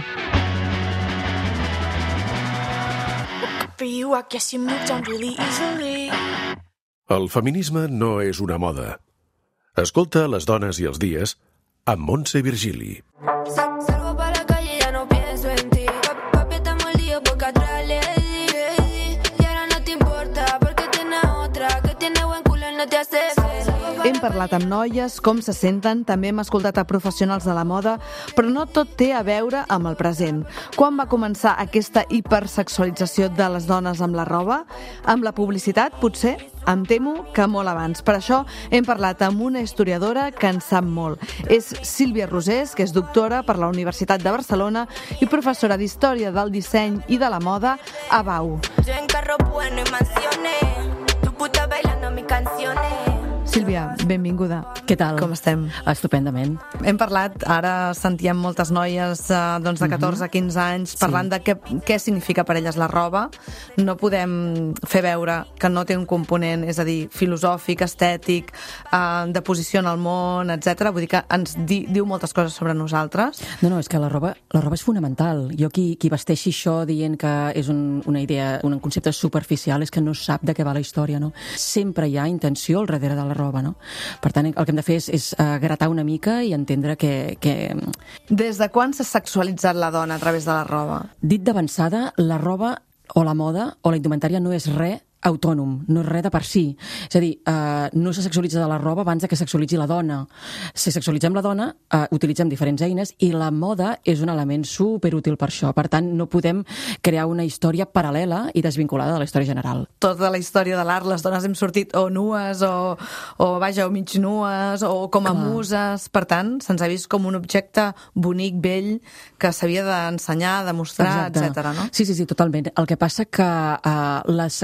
El feminisme no és una moda. Escolta Les dones i els dies amb Montse Virgili. Salgo para la calle, ya no pienso en ti. Papi, estamos el lío porque atrás le di, le di. Y ahora no te importa porque tienes otra que tiene buen culo y no te hace feliz. Hem parlat amb noies, com se senten, també hem escoltat a professionals de la moda, però no tot té a veure amb el present. Quan va començar aquesta hipersexualització de les dones amb la roba? Amb la publicitat, potser? Em temo que molt abans. Per això hem parlat amb una historiadora que en sap molt. És Sílvia Rosés, que és doctora per la Universitat de Barcelona i professora d'Història del Disseny i de la Moda a B A U. Yo en carro bueno y mansiones, tu puta bailando mis canciones. Sílvia, benvinguda. Què tal? Com estem? Estupendament. Hem parlat, ara sentíem moltes noies eh, doncs de catorze a quinze anys parlant sí. de què, què significa per elles la roba. No podem fer veure que no té un component, és a dir, filosòfic, estètic, eh, de posició en el món, etcètera. Vull dir que ens di, diu moltes coses sobre nosaltres. No, no, és que la roba, la roba és fonamental. Jo qui, qui vesteixi això dient que és un, una idea, un concepte superficial, és que no sap de què va la història, no? Sempre hi ha intenció al darrere de la roba. Roba, no? Per tant, el que hem de fer és, és uh, gratar una mica i entendre que, que... Des de quan s'ha sexualitzat la dona a través de la roba? Dit d'avançada, la roba o la moda o la indumentària no és res autònom, no és res de per si. És a dir, eh, no se sexualitza de la roba abans que sexualitzi la dona. Si sexualitzem la dona, eh, utilitzem diferents eines i la moda és un element superútil per això. Per tant, no podem crear una història paral·lela i desvinculada de la història general. Tota la història de l'art, les dones hem sortit o nues o, o vaja, o mig nues o com a Clar. muses. Per tant, se'ns ha vist com un objecte bonic, vell, que s'havia d'ensenyar, de mostrar, etcètera, no? Sí, sí, sí, totalment. El que passa que eh, la sexualitat de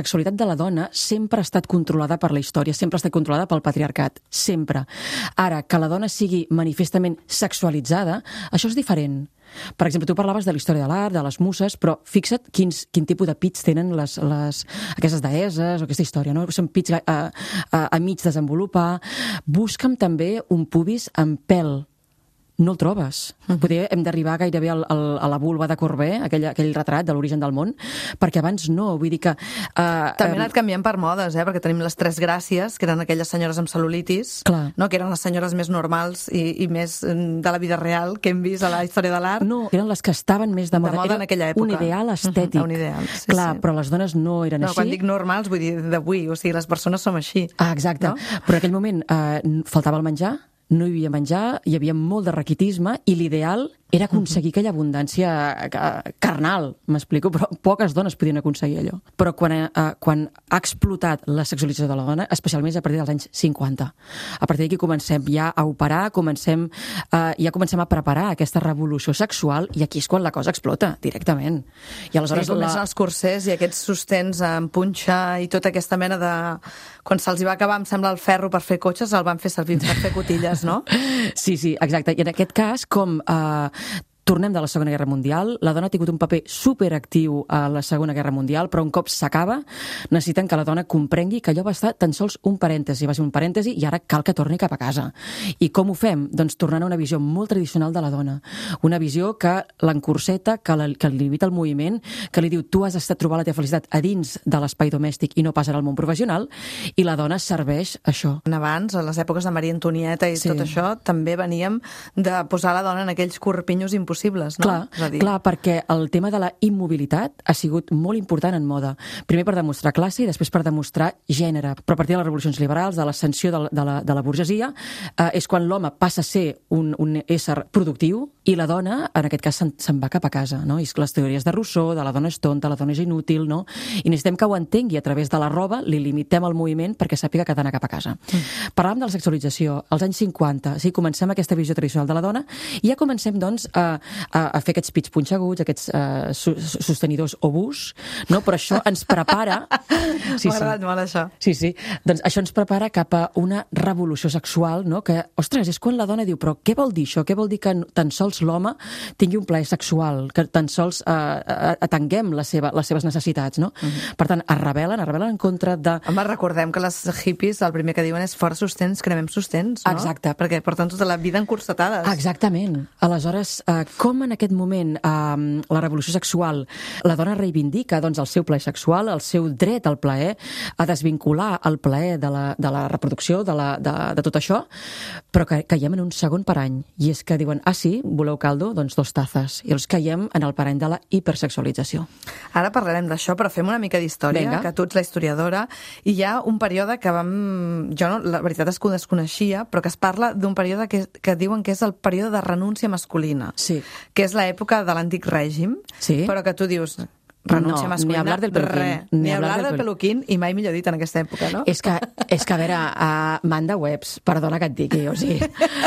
la dona sempre ha estat controlada per la història, sempre ha estat controlada pel patriarcat, sempre. Ara, que la dona sigui manifestament sexualitzada, això és diferent. Per exemple, tu parlaves de la història de l'art, de les muses, però fixa't quins, quin tipus de pits tenen les, les, aquestes deeses o aquesta història, no? Són pits a, a, a mig desenvolupar. Busca'm també un pubis amb pèl. No el trobes. Potser hem d'arribar gairebé al, al, a la vulva de Courbet, aquell, aquell retrat de l'origen del món, perquè abans no, vull dir que... Uh, També ha anat canviant per modes, eh? Perquè tenim les tres gràcies, que eren aquelles senyores amb cel·lulitis, no? Que eren les senyores més normals i, i més de la vida real que hem vist a la història de l'art. No, eren les que estaven més de moda. De moda en aquella època. Un ideal estètic. Uh -huh, un ideal, sí, Clar, sí. Però les dones no eren no, així. Quan dic normals, vull dir d'avui, o sigui, les persones som així. Ah, exacte. No? Però en aquell moment uh, faltava el menjar, no hi havia menjar, hi havia molt de raquitisme i l'ideal era aconseguir aquella abundància carnal, m'explico, però poques dones podien aconseguir allò. Però quan, eh, quan ha explotat la sexualització de la dona, especialment a partir dels anys cinquanta, a partir d'aquí comencem ja a operar, comencem, eh, ja comencem a preparar aquesta revolució sexual i aquí és quan la cosa explota directament. I aleshores sí, comencen la... els cursers i aquests sostens amb punxa i tota aquesta mena de... Quan se'ls va acabar, em sembla, el ferro per fer cotxes, el van fer servir per fer cotilles, no? Sí, sí, exacte. I en aquest cas, com eh, tornem de la Segona Guerra Mundial, la dona ha tingut un paper superactiu a la Segona Guerra Mundial, però un cop s'acaba, necessiten que la dona comprengui que allò va estar tan sols un parèntesi, va ser un parèntesi i ara cal que torni cap a casa. I com ho fem? Doncs tornant a una visió molt tradicional de la dona. Una visió que l'encorseta, que, la, que li limita el moviment, que li diu tu has estat trobar la teva felicitat a dins de l'espai domèstic i no pas en el món professional, i la dona serveix això. Abans, a les èpoques de Maria Antonieta i sí. tot això, també veníem de posar la dona en aquells corpinyos impossibles. No? Clar, clar, perquè el tema de la immobilitat ha sigut molt important en moda. Primer per demostrar classe i després per demostrar gènere. Però a partir de les revolucions liberals, de l'ascensió de, de, la, de la burgesia, eh, és quan l'home passa a ser un, un ésser productiu i la dona, en aquest cas, se'n, se'n va cap a casa. No? I les teories de Rousseau, de la dona és tonta, la dona és inútil, no? I necessitem que ho entengui a través de la roba, li limitem el moviment perquè sàpiga que ha d'anar cap a casa. Mm. Parlàvem de la sexualització als anys cinquanta, sí, comencem aquesta visió tradicional de la dona i ja comencem, doncs, a A, a fer aquests pits punxeguts, aquests uh, sostenidors obús, no? Però això ens prepara... Sí, M'ha agradat sí. molt això. Sí, sí. Doncs això ens prepara cap a una revolució sexual, no? Que, ostres, és quan la dona diu, però què vol dir això? Què vol dir que tan sols l'home tingui un plaer sexual, que tan sols uh, atenguem la seva, les seves necessitats, no? Uh-huh. Per tant, es rebel·len, es rebel·len en contra de... Home, recordem que les hippies el primer que diuen és fora sostens, cremem sostens, no? Exacte. Perquè porten tota la vida encursetades. Exactament. Aleshores, uh, com en aquest moment eh, la revolució sexual la dona reivindica doncs, el seu plaer sexual, el seu dret al plaer, a desvincular el plaer de la, de la reproducció, de, la, de, de tot això, però que caiem en un segon parany. I és que diuen, ah sí, voleu caldo? Doncs dos tazes. I els caiem en el parany de la hipersexualització. Ara parlarem d'això, però fem una mica d'història, Venga. Que tu ets la historiadora, i hi ha un període que vam... Jo, no, la veritat és que ho desconeixia, però que es parla d'un període que, que diuen que és el període de renúncia masculina. Sí. Que és l'època de l'antic règim, sí. però que tu dius renúncia no, masculina, ni hablar del peluquín, re, ni, ni hablar del peluquín, i mai millor dit en aquesta època, no? És que, és que a veure, uh, manda webs, perdona que et digui, o sigui...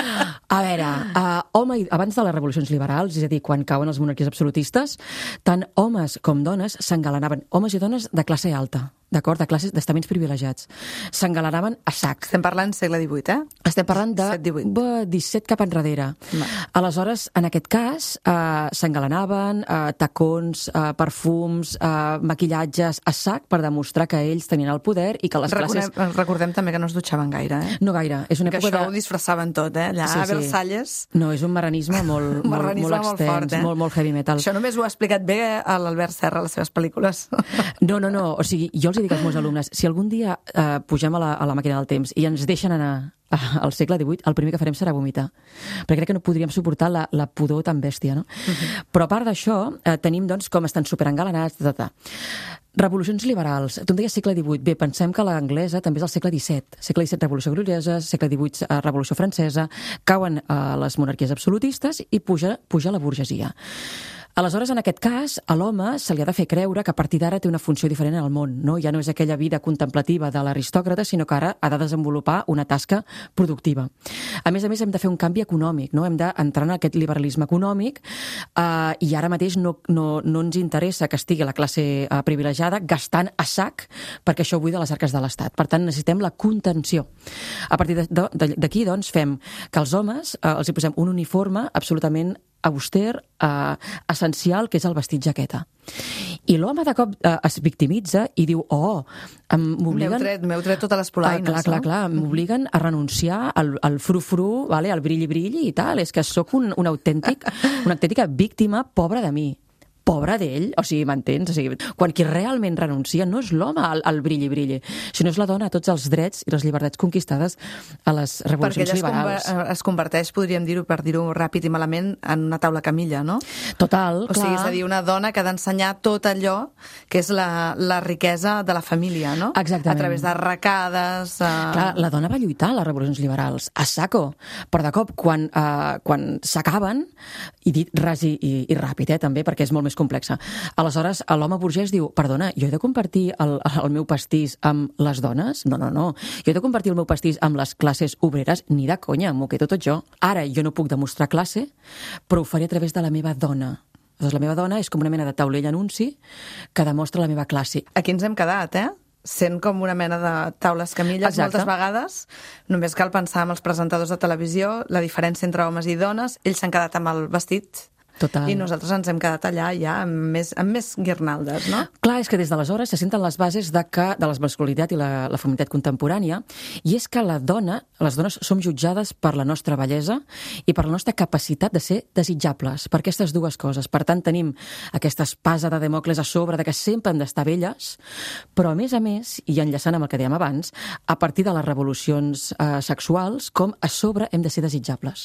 A veure, uh, home, abans de les revolucions liberals, és a dir, quan cauen els monarquies absolutistes, tant homes com dones s'engalanaven, homes i dones de classe alta, d'acord, de classes d'estaments privilegiats. S'engalanaven a sac. Estem parlant segle divuit, eh? Estem parlant de disset cap enrere. No. Aleshores, en aquest cas, eh, s'engalanaven eh, tacons, eh, perfums, eh, maquillatges a sac per demostrar que ells tenien el poder i que les recordem, classes... Recordem també que no es dutxaven gaire, eh? No gaire. És una que època això de... ho disfressaven tot, eh? Allà, sí, a Versalles... Sí. No, és un marranisme molt, marranisme molt, molt extens, molt, fort, eh? molt, molt heavy metal. Això només ho ha explicat bé a l'Albert Serra a les seves pel·lícules. No, no, no. O sigui, jo els dic als meus alumnes, si algun dia eh, pugem a la, a la màquina del temps i ens deixen anar al segle divuit, el primer que farem serà vomitar. Perquè crec que no podríem suportar la, la pudor tan bèstia, no? Uh-huh. Però a part d'això, eh, tenim, doncs, com estan superengalanats, ta, ta. Revolucions liberals. Tu em deies segle divuit. Bé, pensem que l'anglesa també és el segle disset. Segle disset, Revolució Gloriosa, segle divuit, eh, Revolució Francesa, cauen eh, les monarquies absolutistes i puja, puja la burgesia. Aleshores, en aquest cas, a l'home se li ha de fer creure que a partir d'ara té una funció diferent en el món, no? Ja no és aquella vida contemplativa de l'aristòcrata, sinó que ara ha de desenvolupar una tasca productiva. A més a més, hem de fer un canvi econòmic, no? Hem d'entrar en aquest liberalisme econòmic eh, i ara mateix no, no, no ens interessa que estigui la classe eh, privilegiada gastant a sac perquè això buida les arques de l'Estat. Per tant, necessitem la contenció. A partir d'aquí, doncs, fem que els homes eh, els hi posem un uniforme absolutament auster, eh, essencial, que és el vestit jaqueta. I l'home de cop eh, es victimitza i diu, oh, m'obliguen... M'heu tret, m'heu tret totes les polaines, ah, clar, clar, clar, no? M'obliguen a renunciar al, al frufru, vale, al brilli-brilli i tal. És que sóc un, un autèntic, una autèntica víctima pobra de mi. Pobre d'ell, o sigui, m'entens? O sigui, quan qui realment renuncia no és l'home al, al brilli-brilli, sinó és la dona a tots els drets i les llibertats conquistades a les revolucions Perquè liberals. Perquè ella es converteix, podríem dir-ho, per dir-ho ràpid i malament, en una taula camilla, no? Total, o clar. sigui, és a dir, una dona que ha d'ensenyar tot allò que és la, la riquesa de la família, no? Exactament. A través d'arracades... Uh... Clar, la dona va lluitar a les revolucions liberals, a saco, però de cop, quan, uh, quan s'acaben, i dit ras i, i, i ràpid, eh, també, perquè és molt més complexa. Aleshores, l'home burgès diu, perdona, jo he de compartir el, el meu pastís amb les dones? No, no, no. Jo he de compartir el meu pastís amb les classes obreres? Ni de conya, m'ho quedo tot jo. Ara jo no puc demostrar classe, però ho faré a través de la meva dona. Doncs la meva dona és com una mena de taulell anunci que demostra la meva classe. Aquí ens hem quedat, eh? Sent com una mena de taules camilles. Exacte. Moltes vegades. Només cal pensar en els presentadors de televisió, la diferència entre homes i dones. Ells s'han quedat amb el vestit. Total. I nosaltres ens hem quedat allà ja amb més, amb més guirnaldes, no? Clar, és que des d'aleshores se senten les bases de, que, de la masculinitat i la, la feminitat contemporània, i és que la dona, les dones som jutjades per la nostra bellesa i per la nostra capacitat de ser desitjables, per aquestes dues coses. Per tant, tenim aquesta espasa de Demòcles a sobre de que sempre hem d'estar belles, però a més a més, i enllaçant amb el que dèiem abans, a partir de les revolucions eh, sexuals, com a sobre hem de ser desitjables.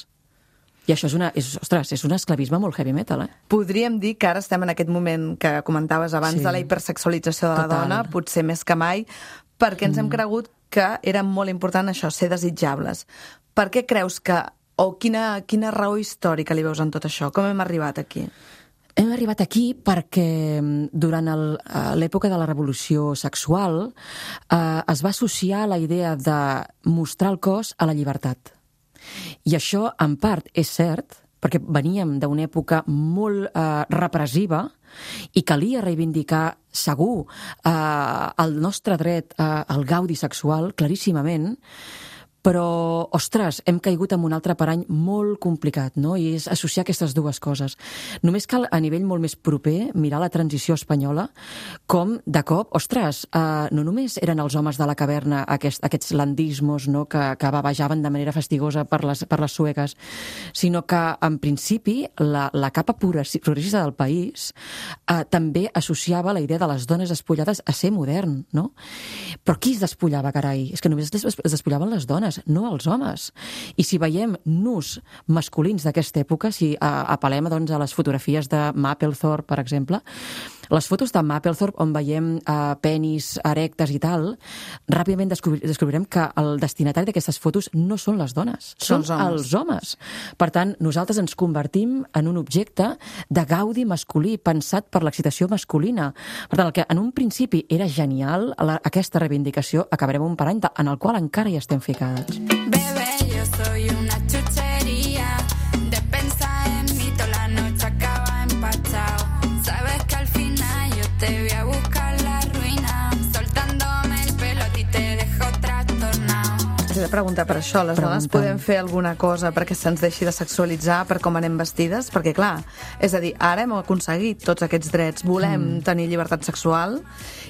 I això és, una, és, ostres, és un esclavisme molt heavy metal, eh? Podríem dir que ara estem en aquest moment que comentaves abans, sí, de la hipersexualització de la Total. Dona, potser més que mai, perquè ens mm. hem cregut que era molt important això, ser desitjables. Per què creus que, o quina, quina raó històrica li veus en tot això? Com hem arribat aquí? Hem arribat aquí perquè durant l'època de la revolució sexual eh, es va associar la idea de mostrar el cos a la llibertat. I això, en part, és cert, perquè veníem d'una època molt eh, repressiva i calia reivindicar segur eh, el nostre dret eh, al gaudi sexual, claríssimament, però, ostres, hem caigut en un altre parany molt complicat, no? I és associar aquestes dues coses. Només cal, a nivell molt més proper, mirar la transició espanyola, com, de cop, ostres, eh, no només eren els homes de la caverna aquest, aquests landismos, no?, que, que bavejaven de manera fastigosa per les, per les sueques, sinó que, en principi, la, la capa progressista del país eh, també associava la idea de les dones despullades a ser modern, no? Però qui es despullava, carai? És que només es despullaven les dones, no els homes. I si veiem nus masculins d'aquesta època, si apel·lem doncs, a les fotografies de Mapplethorpe, per exemple, les fotos de Mapplethorpe on veiem uh, penis erectes i tal, ràpidament descobri descobrirem que el destinatari d'aquestes fotos no són les dones, són, són els, els homes. Per tant, nosaltres ens convertim en un objecte de gaudi masculí pensat per l'excitació masculina. Per tant, el que en un principi era genial, la, aquesta reivindicació, acabarem un parany en el qual encara hi estem ficades. Bebé, yo soy una chuchería de pensar en mí toda la noche acaba empachado. Sabes que al final yo te voy a buscar la ruina, soltándome el pelo a ti te dejo trastornado. T'he de preguntar per això, les Pregunta. dones podem fer alguna cosa perquè se'ns deixi de sexualitzar per com anem vestides? Perquè clar, és a dir, ara hem aconseguit tots aquests drets, volem mm. tenir llibertat sexual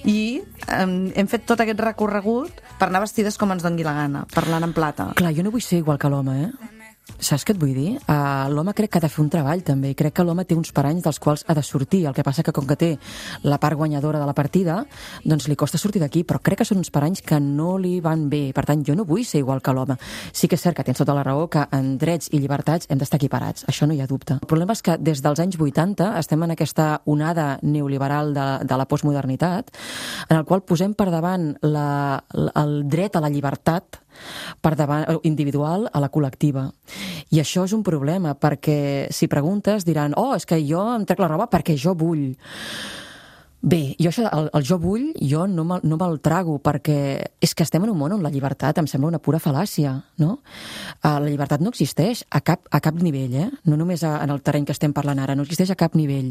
i hem, hem fet tot aquest recorregut per anar vestides com ens doni la gana, parlant en plata. Clar, jo no vull ser igual que l'home, eh? Saps què et vull dir? Uh, l'home crec que ha de fer un treball també, i crec que l'home té uns paranys dels quals ha de sortir, el que passa que com que té la part guanyadora de la partida, doncs li costa sortir d'aquí, però crec que són uns paranys que no li van bé, per tant jo no vull ser igual que l'home. Sí que és cert que tens tota la raó que en drets i llibertats hem d'estar equiparats, això no hi ha dubte. El problema és que des dels anys vuitanta estem en aquesta onada neoliberal de, de la postmodernitat, en el qual posem per davant la, el dret a la llibertat per davant individual a la col·lectiva. I això és un problema, perquè si preguntes diran, oh, és que jo em trec la roba perquè jo vull. Bé, jo això, el, el jo vull, jo no me'l, no me'l trago, perquè és que estem en un món on la llibertat em sembla una pura fal·làcia, no? Uh, la llibertat no existeix a cap, a cap nivell, eh? No només a, en el terreny que estem parlant ara, no existeix a cap nivell.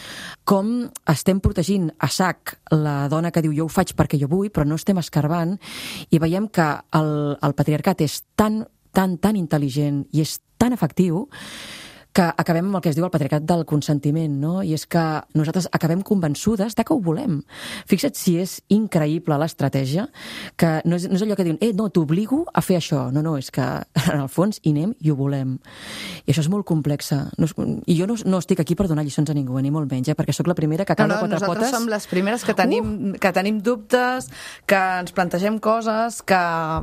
Com estem protegint a sac la dona que diu jo ho faig perquè jo vull, però no estem escarbant, i veiem que el, el patriarcat és tan, tan, tan intel·ligent i és tan efectiu que acabem amb el que es diu el patriarcat del consentiment, no? I és que nosaltres acabem convençudes de que ho volem. Fixa't si és increïble l'estratègia, que no és, no és allò que diuen, eh, no, t'obligo a fer això. No, no, és que en el fons hi anem i ho volem. I això és molt complex. No és, I jo no, no estic aquí per donar lliçons a ningú, ni molt menys, eh, perquè sóc la primera que cau no, no, de quatre nosaltres potes. som les primeres que tenim, uh. que tenim dubtes, que ens plantegem coses, que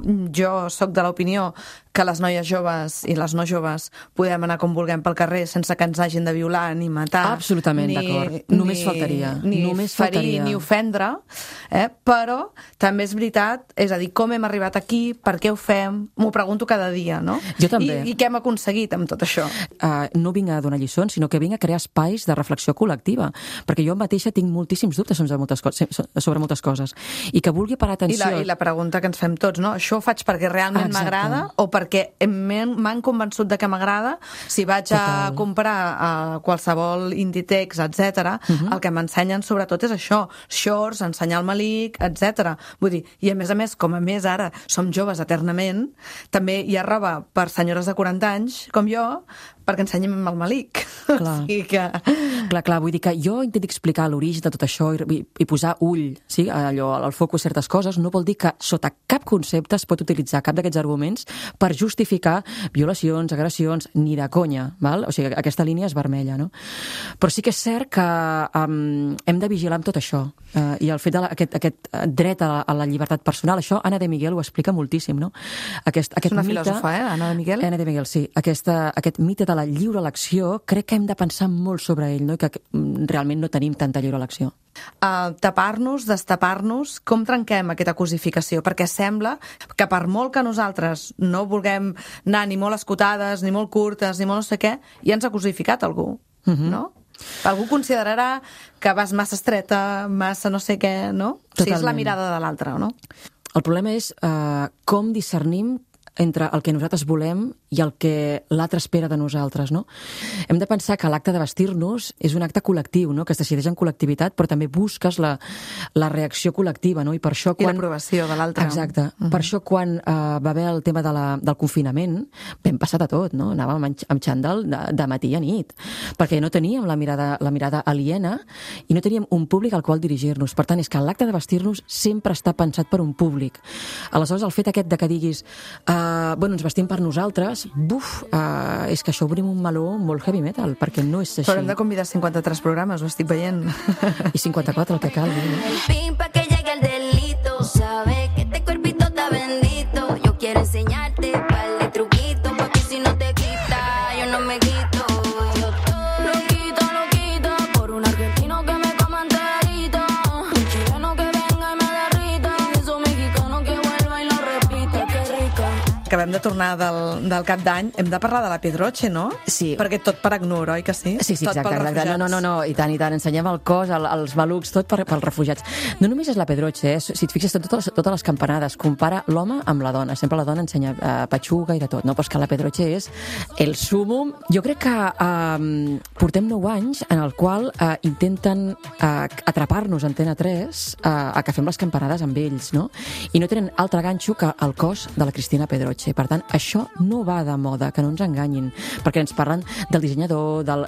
jo sóc de l'opinió que les noies joves i les no joves podem anar com vulguem pel carrer sense que ens hagin de violar ni matar. Absolutament, ni, d'acord. Només ni, faltaria. Ni Només ferir, faltaria. ni ofendre. Eh? Però també és veritat, és a dir, com hem arribat aquí, per què ho fem, m'ho pregunto cada dia, no? Jo també. I, i què hem aconseguit amb tot això? Uh, no vinc a donar lliçons, sinó que vinc a crear espais de reflexió col·lectiva, perquè jo mateixa tinc moltíssims dubtes sobre moltes, coses, sobre moltes coses. I que vulgui parar atenció... I la, I la pregunta que ens fem tots, no? Això ho faig perquè realment Exacte. M'agrada o perquè m'han convençut de que m'agrada? Si vaig Total. a comprar a qualsevol Inditex, etcètera, uh-huh. el que m'ensenyen sobretot és això, shorts, ensenyar el malic, etcètera. Vull dir, i a més a més, com a més ara som joves eternament, també hi ha roba per senyores de quaranta anys, com jo, perquè ensenyem el malic. Clar. O sigui que... clar, clar, vull dir que jo intento explicar l'origen de tot això i, i posar ull, sí, allò, al foc a certes coses, no vol dir que sota cap concepte es pot utilitzar cap d'aquests arguments per justificar violacions, agressions, ni de conya, val? O sigui, aquesta línia és vermella, no? Però sí que és cert que um, hem de vigilar amb tot això, uh, i el fet d'aquest aquest dret a, a la llibertat personal, això Anna de Miguel ho explica moltíssim, no? Aquest, aquest és una mite, filòsofa, eh, Anna de Miguel? Anna de Miguel, sí. Aquesta, aquest mite de la lliure elecció, crec que hem de pensar molt sobre ell, no? I que realment no tenim tanta lliure elecció. Uh, tapar-nos, destapar-nos, com trenquem aquesta cosificació? Perquè sembla que per molt que nosaltres no vulguem anar ni molt escotades, ni molt curtes, ni molt no sé què, ja ens ha cosificat algú, uh-huh. no? Algú considerarà que vas massa estreta, massa no sé què, no? Totalment. Si és la mirada de l'altre, no? El problema és uh, com discernim entre el que nosaltres volem i el que l'altre espera de nosaltres, no? Hem de pensar que l'acte de vestir-nos és un acte col·lectiu, no? Que es decideix en col·lectivitat, però també busques la, la reacció col·lectiva, no? I per això quan... I l'aprovació de l'altre. Exacte. Uh-huh. Per això quan uh, va haver el tema de la, del confinament, vam passar de tot, no? Anàvem amb, amb xandall de, de matí a nit, perquè no teníem la mirada, la mirada aliena i no teníem un públic al qual dirigir-nos. Per tant, és que l'acte de vestir-nos sempre està pensat per un públic. Aleshores, el fet aquest de que diguis uh, bueno, ens vestim per nosaltres, buf, uh, és que això obrim un meló molt heavy metal, perquè no és així. Però hem de convidar cinquanta-tres programes, ho estic veient. I cinquanta-quatre, el que calgui. El fin pa' que llegue el delito, sabe que este cuerpito está bendito. Yo quiero enseñarte par de truquitos, porque si no te quita, yo no me quito. Yo estoy loquito, loquito, por un argentino que me coma enterito, un chileno que venga y me derrita, y esos mexicanos que vuelva y lo repita, qué rica. Acabem de tornar del, del cap d'any, hem de parlar de la Pedroche, no? Sí. Perquè tot per ACNUR, oi que sí? Sí, sí, tot exacte, exacte. No, no, no, no, i tant, i tant. Ensenyem el cos, el, els malucs, tot per, pels refugiats. No només és la Pedroche, eh? Si et fixes, totes les, totes les campanades, compara l'home amb la dona. Sempre la dona ensenya eh, petxuga i de tot, no? Però és que la Pedroche és el súmum. Jo crec que eh, portem nou anys en el qual eh, intenten eh, atrapar-nos a Antena tres eh, a que fem les campanades amb ells, no? I no tenen altre ganxo que el cos de la Cristina Pedroche. Per tant, això no va de moda, que no ens enganyin, perquè ens parlen del dissenyador, de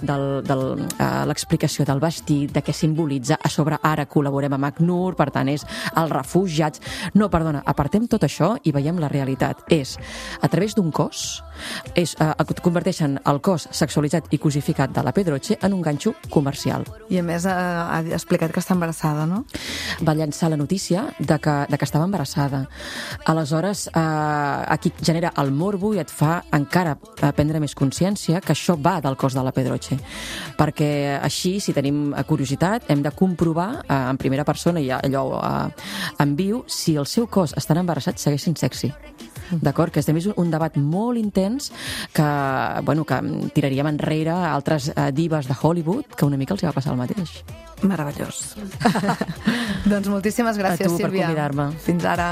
uh, l'explicació del vestit, de què simbolitza, a sobre ara col·laborem amb ACNUR, per tant és els refugiats. No, perdona, apartem tot això i veiem la realitat. És, a través d'un cos, és, uh, converteixen el cos sexualitzat i cosificat de la Pedroche en un ganxo comercial. I a més ha, ha explicat que està embarassada, no? Va llançar la notícia de que, de que estava embarassada. Aleshores, uh, aquí genera el morbo i et fa encara prendre més consciència que això va del cos de la Pedroche. Perquè així, si tenim curiositat, hem de comprovar eh, en primera persona i allò eh, en viu si el seu cos estan embarassats segueixin sexy. D'acord? Que és també un debat molt intens que, bueno, que tiraríem enrere altres eh, divas de Hollywood que una mica els hi va passar el mateix. Meravellós. Doncs moltíssimes gràcies, a tu, Sílvia. per convidar-me. Fins ara.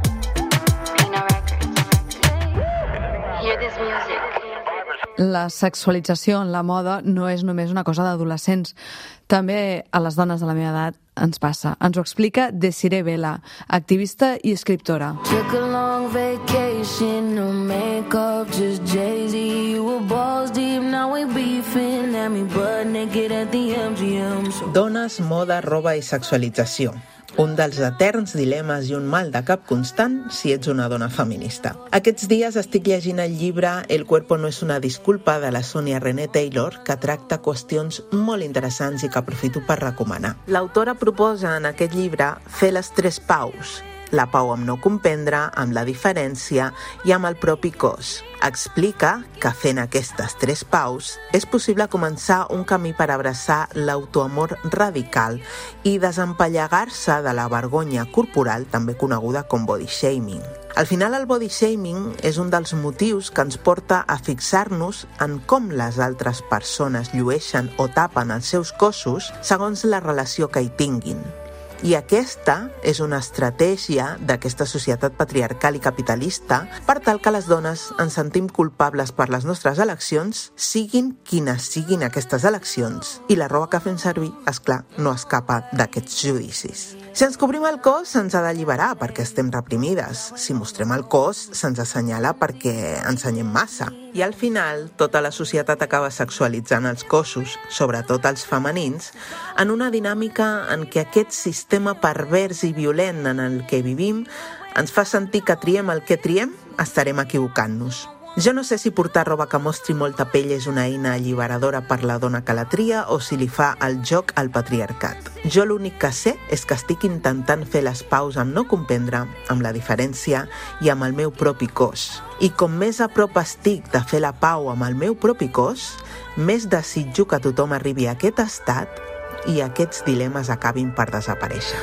La sexualització en la moda no és només una cosa d'adolescents. També a les dones de la meva edat ens passa. Ens ho explica Desiree Vela, activista i escriptora. Took a long vacation, no makeup, just Jay-Z. You were balls deep, now we beefing. At me butt naked at the M G M. Dones, moda, roba i sexualització. Un dels eterns dilemes i un mal de cap constant si ets una dona feminista. Aquests dies estic llegint el llibre El cuerpo no es una disculpa de la Sonia Renee Taylor, que tracta qüestions molt interessants i que aprofito per recomanar. L'autora proposa en aquest llibre fer les tres paus: la pau amb no comprendre, amb la diferència i amb el propi cos. Explica que fent aquestes tres paus és possible començar un camí per abraçar l'autoamor radical i desempallegar-se de la vergonya corporal, també coneguda com body shaming. Al final, el body shaming és un dels motius que ens porta a fixar-nos en com les altres persones llueixen o tapen els seus cossos segons la relació que hi tinguin. I aquesta és una estratègia d'aquesta societat patriarcal i capitalista per tal que les dones ens sentim culpables per les nostres eleccions, siguin quines siguin aquestes eleccions, i la roba que fem servir, esclar, no escapa d'aquests judicis. Si ens cobrim el cos, se'ns ha d'alliberar perquè estem reprimides. Si mostrem el cos, se'ns assenyala perquè ensenyem massa. I al final, tota la societat acaba sexualitzant els cossos, sobretot els femenins, en una dinàmica en què aquest sistema pervers i violent en el que vivim ens fa sentir que triem el que triem, estarem equivocant-nos. Jo no sé si portar roba que mostri molta pell és una eina alliberadora per la dona que la tria o si li fa el joc al patriarcat. Jo l'únic que sé és que estic intentant fer les paus amb no comprendre, amb la diferència i amb el meu propi cos. I com més a prop estic de fer la pau amb el meu propi cos, més desitjo que tothom arribi a aquest estat i aquests dilemes acabin per desaparèixer.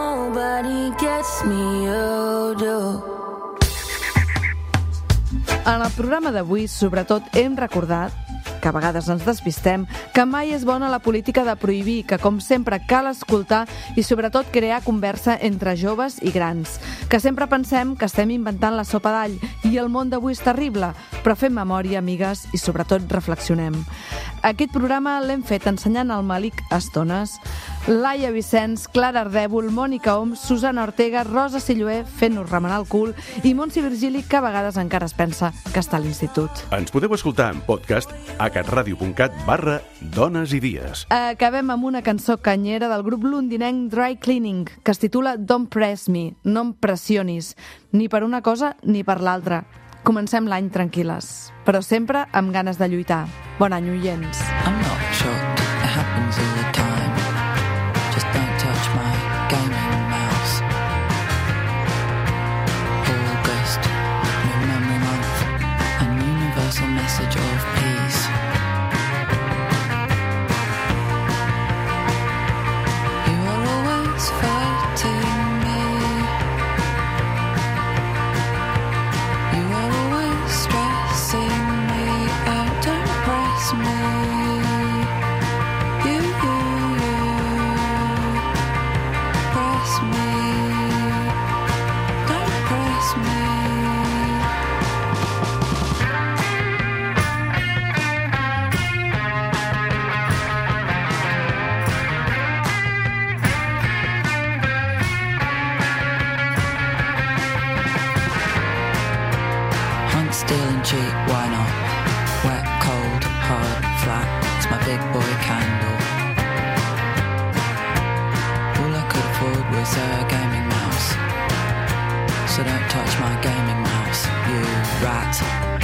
Nobody gets me, oh, oh. En el programa d'avui, sobretot, hem recordat que a vegades ens despistem, que mai és bona la política de prohibir, que com sempre cal escoltar i sobretot crear conversa entre joves i grans, que sempre pensem que estem inventant la sopa d'all i el món d'avui és terrible, però fem memòria, amigues, i sobretot reflexionem. Aquest programa l'hem fet ensenyant al Malik a estones, Laia Vicenç, Clara Ardèvol, Mònica Oms, Susana Ortega, Rosa Silloé fent-nos remenar el cul i Montse Virgili, que a vegades encara es pensa que està a l'institut. Ens podeu escoltar en podcast a catradio.cat barra dones i dies. Acabem amb una cançó canyera del grup londinenc Dry Cleaning, que es titula Don't Press Me, no em pressionis, ni per una cosa ni per l'altra. Comencem l'any tranquil·les, però sempre amb ganes de lluitar. Bon any, oients. I'm not shocked, it happens all the time. Just don't touch my gaming mouse. August, New Memory Month, a universal message of peace. You are always fighting me. You are always stressing me out, don't press me. You, you, you, press me. Don't press me. Hunt, steal and cheat, why not? Wet, cold, hard, flat, it's my big boy candle. All I could afford was a gaming mouse. So don't touch my gaming mouse, you rat.